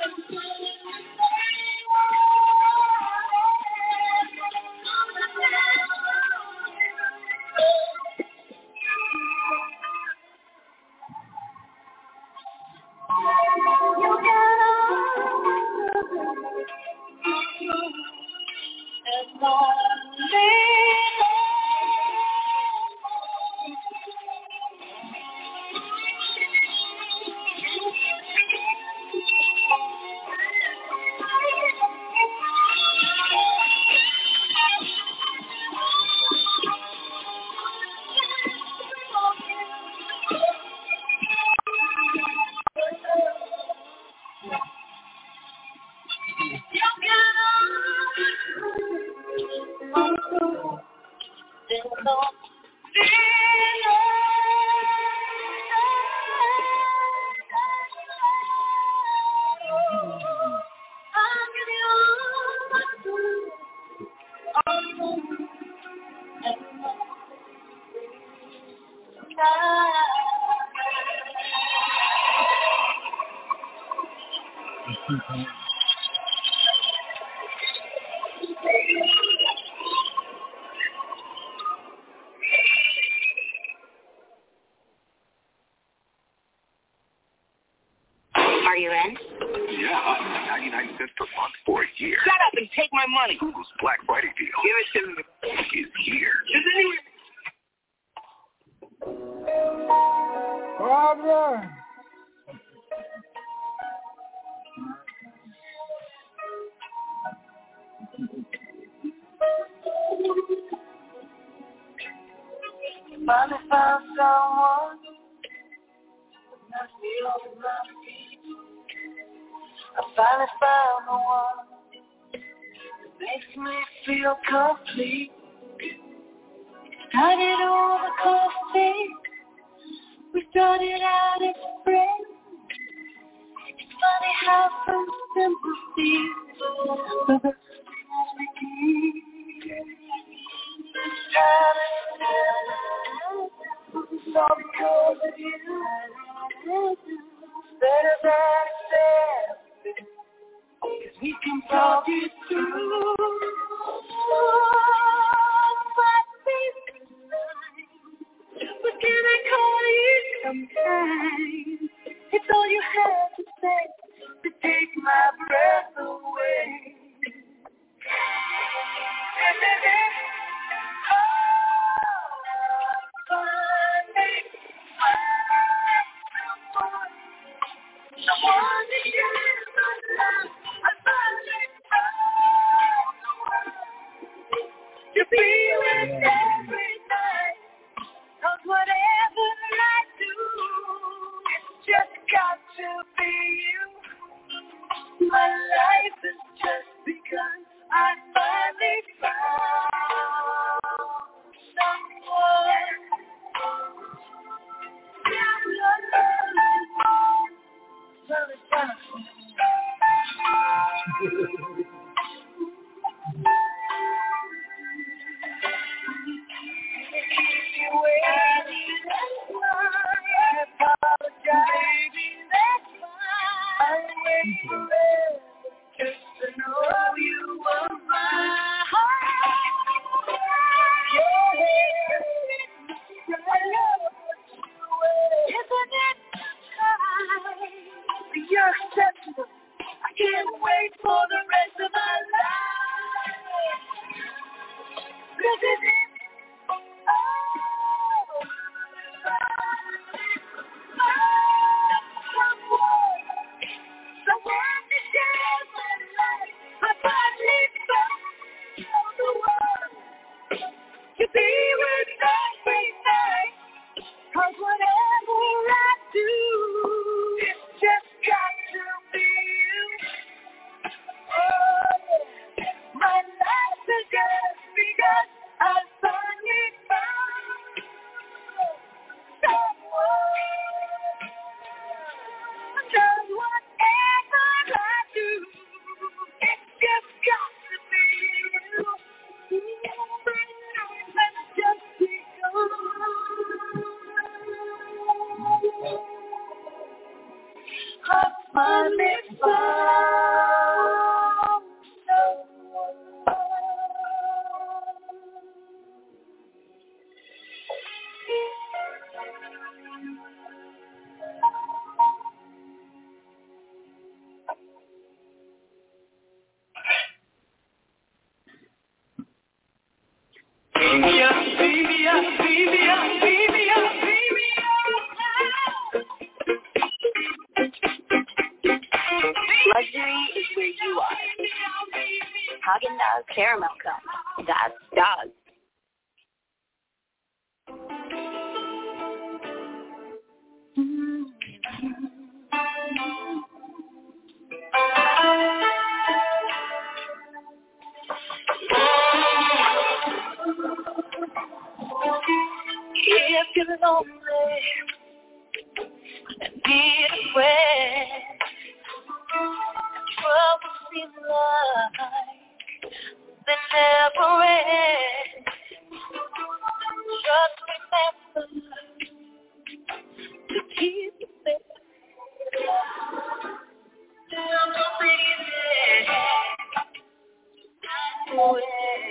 Are you in? Yeah, ninety-nine cents per month for a year. Shut up and take my money. Google's Black Friday deal. Give it to me. Is here. Is it here? Barbara! Finally found someone that knocks me off my feet. I finally found the one that makes me feel complete. Started over coffee. We started out as friends. It's funny how some simple things are the things we keep. Time is never all because of you. Better than accept, 'cause we can talk it through. But baby, what can I call you sometimes? It's all you have to say to take my breath away. This is it. Someone to share my love. I finally found the one to be with every night. 'Cause whatever I do, it's just got to be you. My life has just begun. I finally found someone. You're exceptional. I can't wait for the rest of my life. This is it. Oh, someone, someone to share. where you are. Haagen-Dazs caramel cone. That's dog. If you're lonely and need a friend, trouble seems like they never end. Just remember to keep it there. Don't believe it. Away.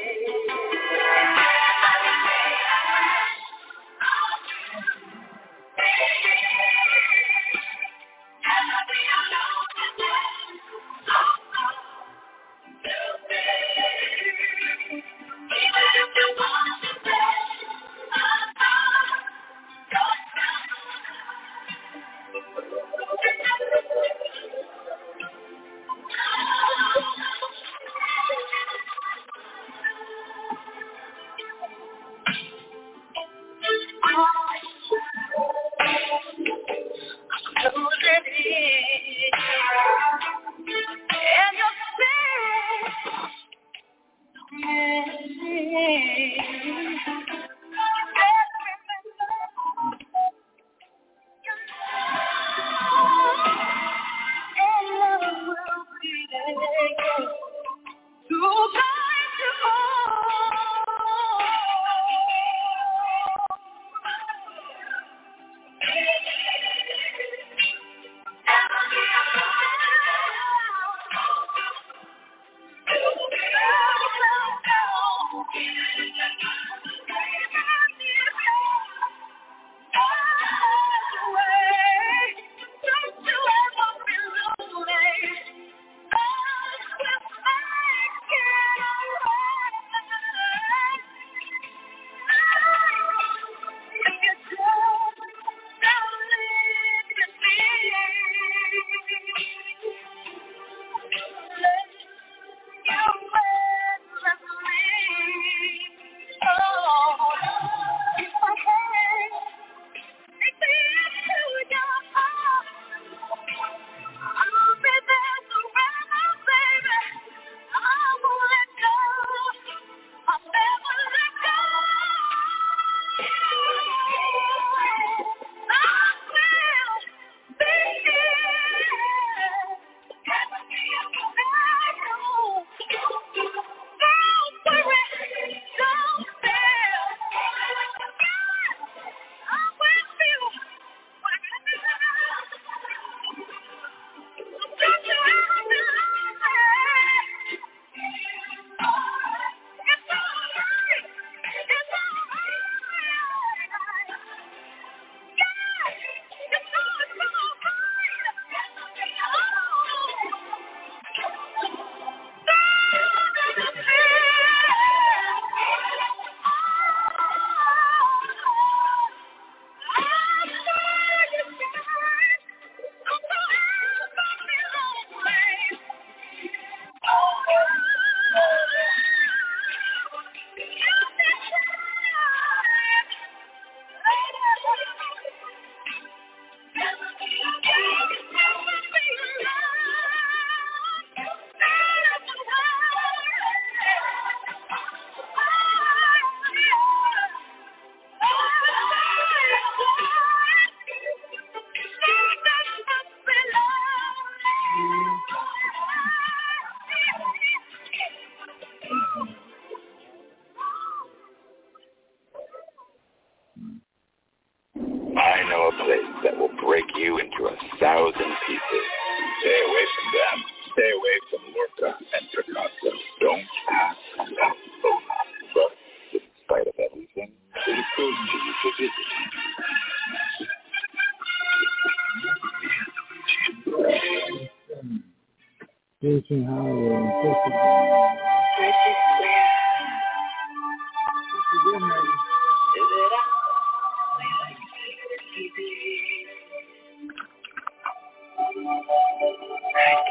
Jason Howard and Christopher.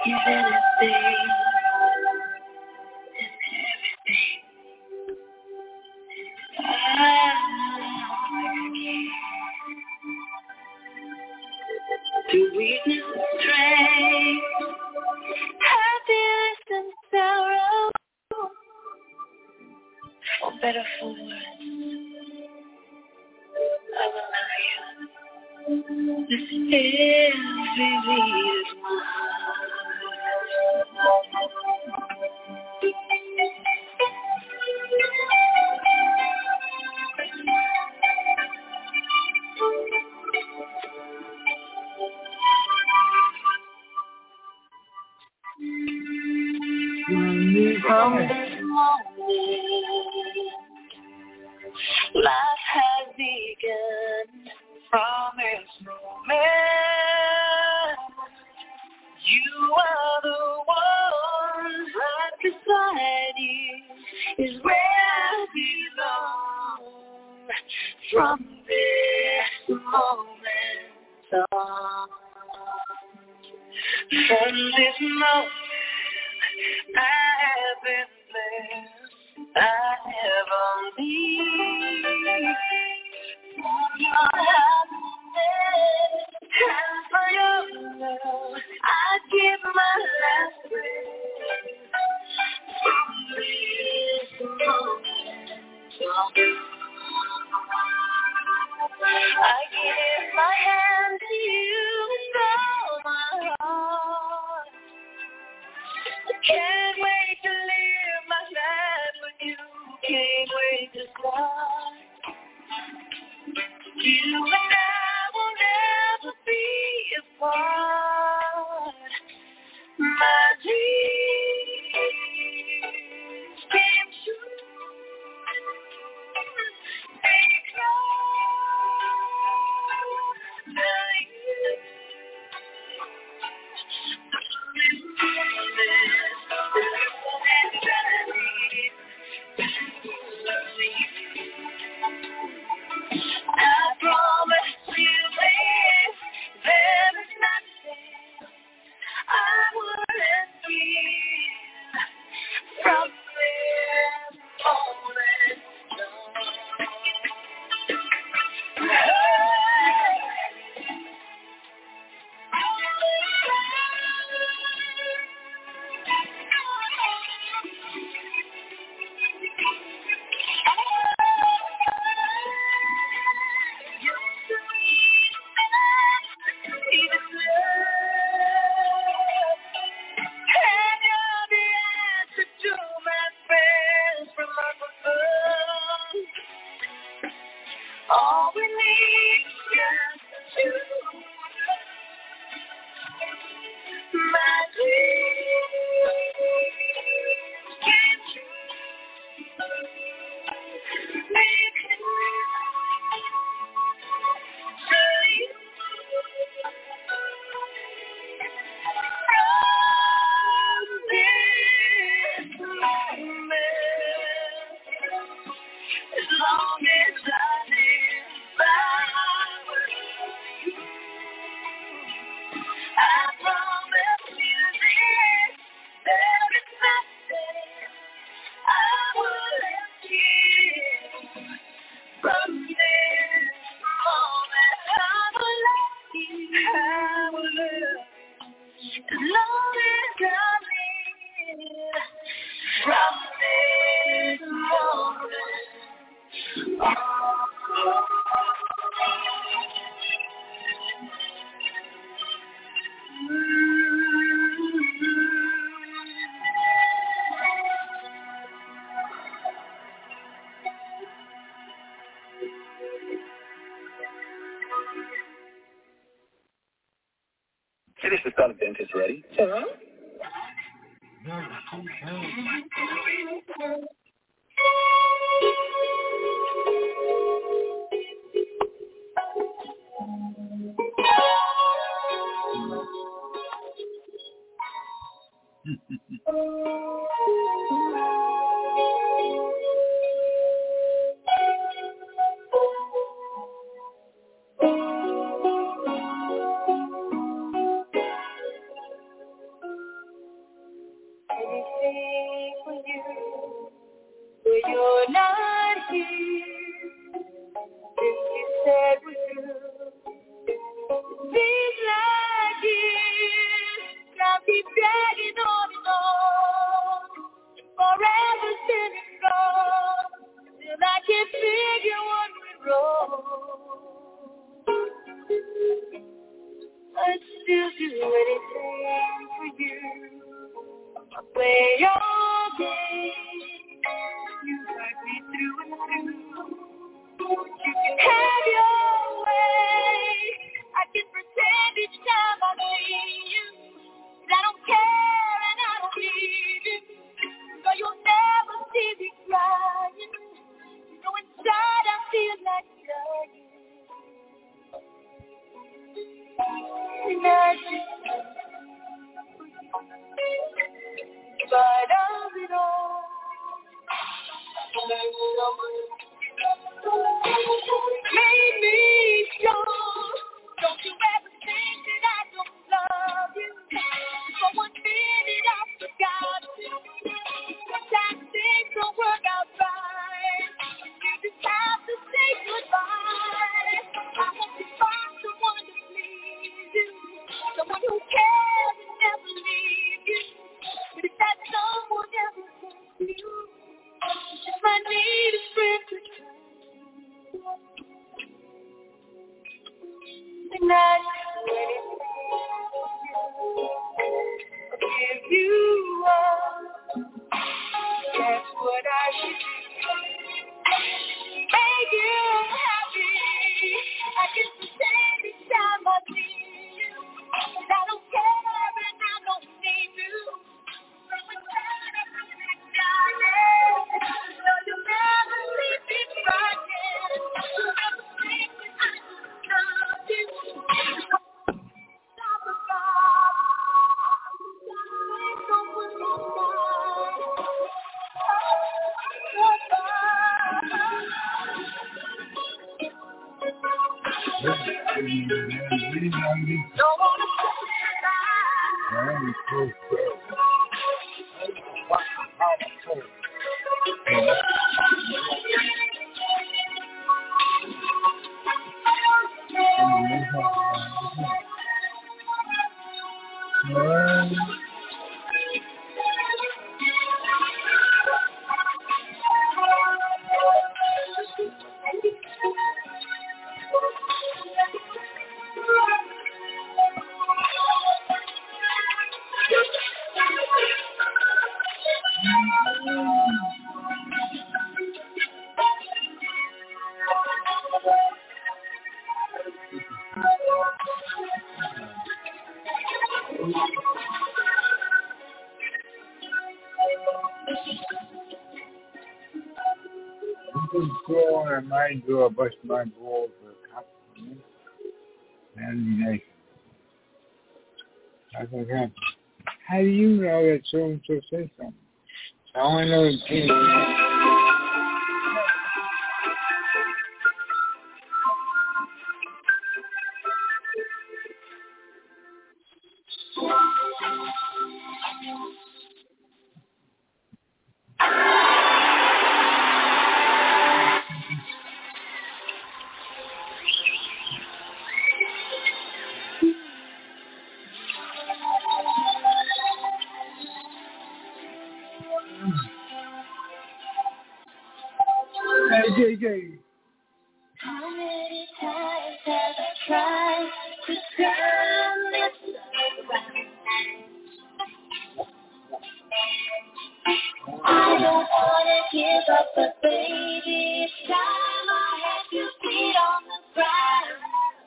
is anything, I to weakness and strength, happiness and sorrow, for better for worse, I will love you. This every beat of my From this moment, life has begun. From this moment, you are the ones right beside you is where I belong. From this moment on, from this moment, I have been blessed. I have all these. For your happiness and for your love, I give my last breath. From this moment on, I give my hand to you with all my heart. Can't wait to live my life with you. Can't wait to start. You and I will never be apart. My dreams came true. They come to you. I promise you this, there is nothing I wouldn't give from this moment on. All we need is just you. My dreams came true. Make it to you. From this moment, as long as I live, I will love you. I promise you this, there is nothing I wouldn't give. From this moment, I will love you. I will love you as long as I live. From this moment. Finish the thought dentist ready? Uh-huh. for you, but you're not here. If you said we're through, seems like years, time keeps dragging on and on, forever spinning wrong, till I can't figure what went wrong. I'd still do anything for you. I'll play your game. You hurt me through and through. You can have your way. I can pretend each time I see you that I don't care and I don't need you. So you'll never see me crying. You know inside I feel like dying. And I just but of it all, made me strong. Don't you ever think that I don't love you? For one minute I forgot you. Sometimes things don't work out right. You just have to say goodbye. I want to find someone to please you, someone who cares and never leaves you. But if that someone ever comes to you, just might need a friend to turn to. And I'd do anything for you, give you up. That's what I should do. Make you happy. I can pretend each time I see you that I don't care and I don't need you. I might do a bust my balls for a compliment and nation. I think that. How do you know that so and so says something? I only know the team. J J. How many times have I tried to turn this around? I don't wanna give up, but baby, it's time I have to feet on the ground.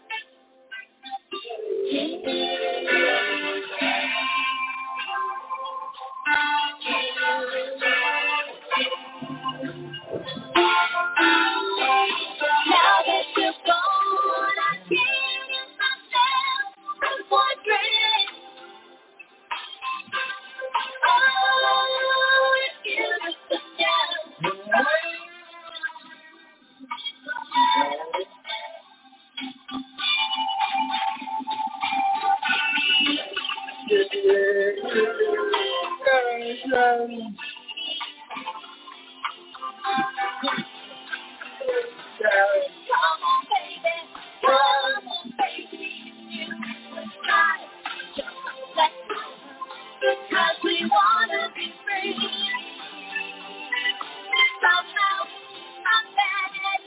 Now that you're gone, I can't get myself wondering. Oh, if you look down. Come on, baby. Come on, baby. You was right. Just let go. Because we wanna be free. Somehow I'm bad at it.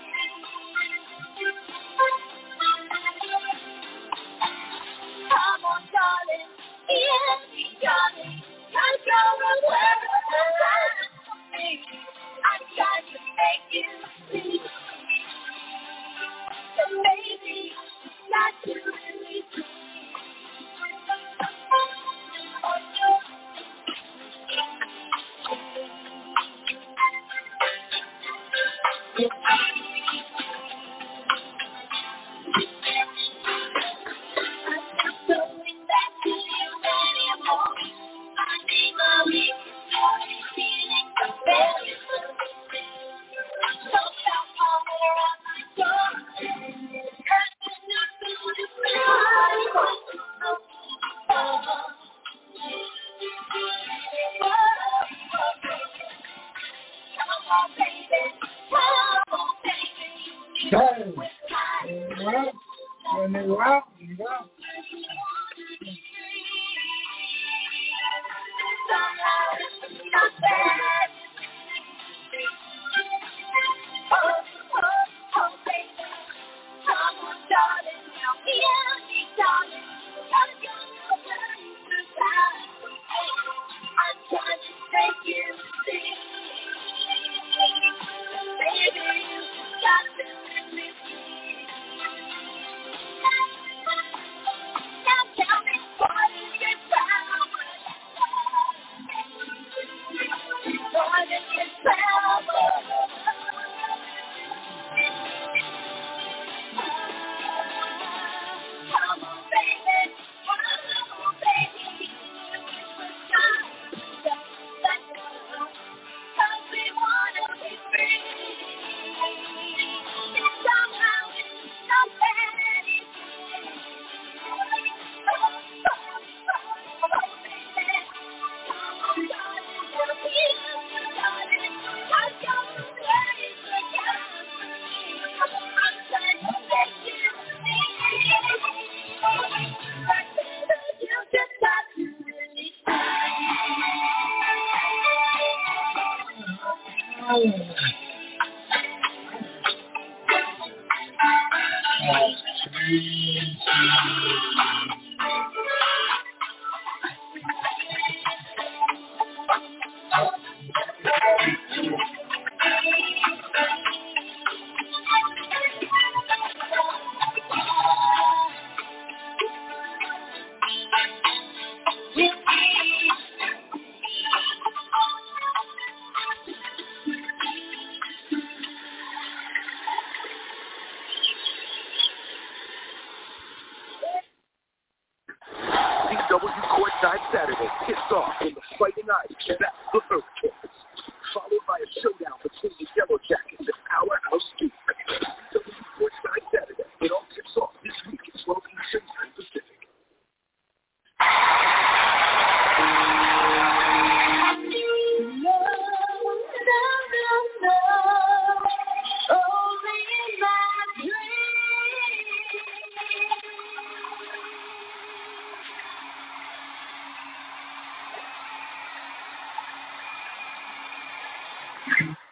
Come on, darling. Hear me, darling. 'Cause you're a world for me. I tried to make you see. But baby, not to really see. Hey, well, when they were out, you go. W Courtside Saturday kicks off in the Fighting Irish. That's the Earth Kings. Followed by a showdown between the Yellow Jackets and Powerhouse Duke. W Courtside Saturday. It all kicks off this week at twelve Eastern Time Pacific. Thank you.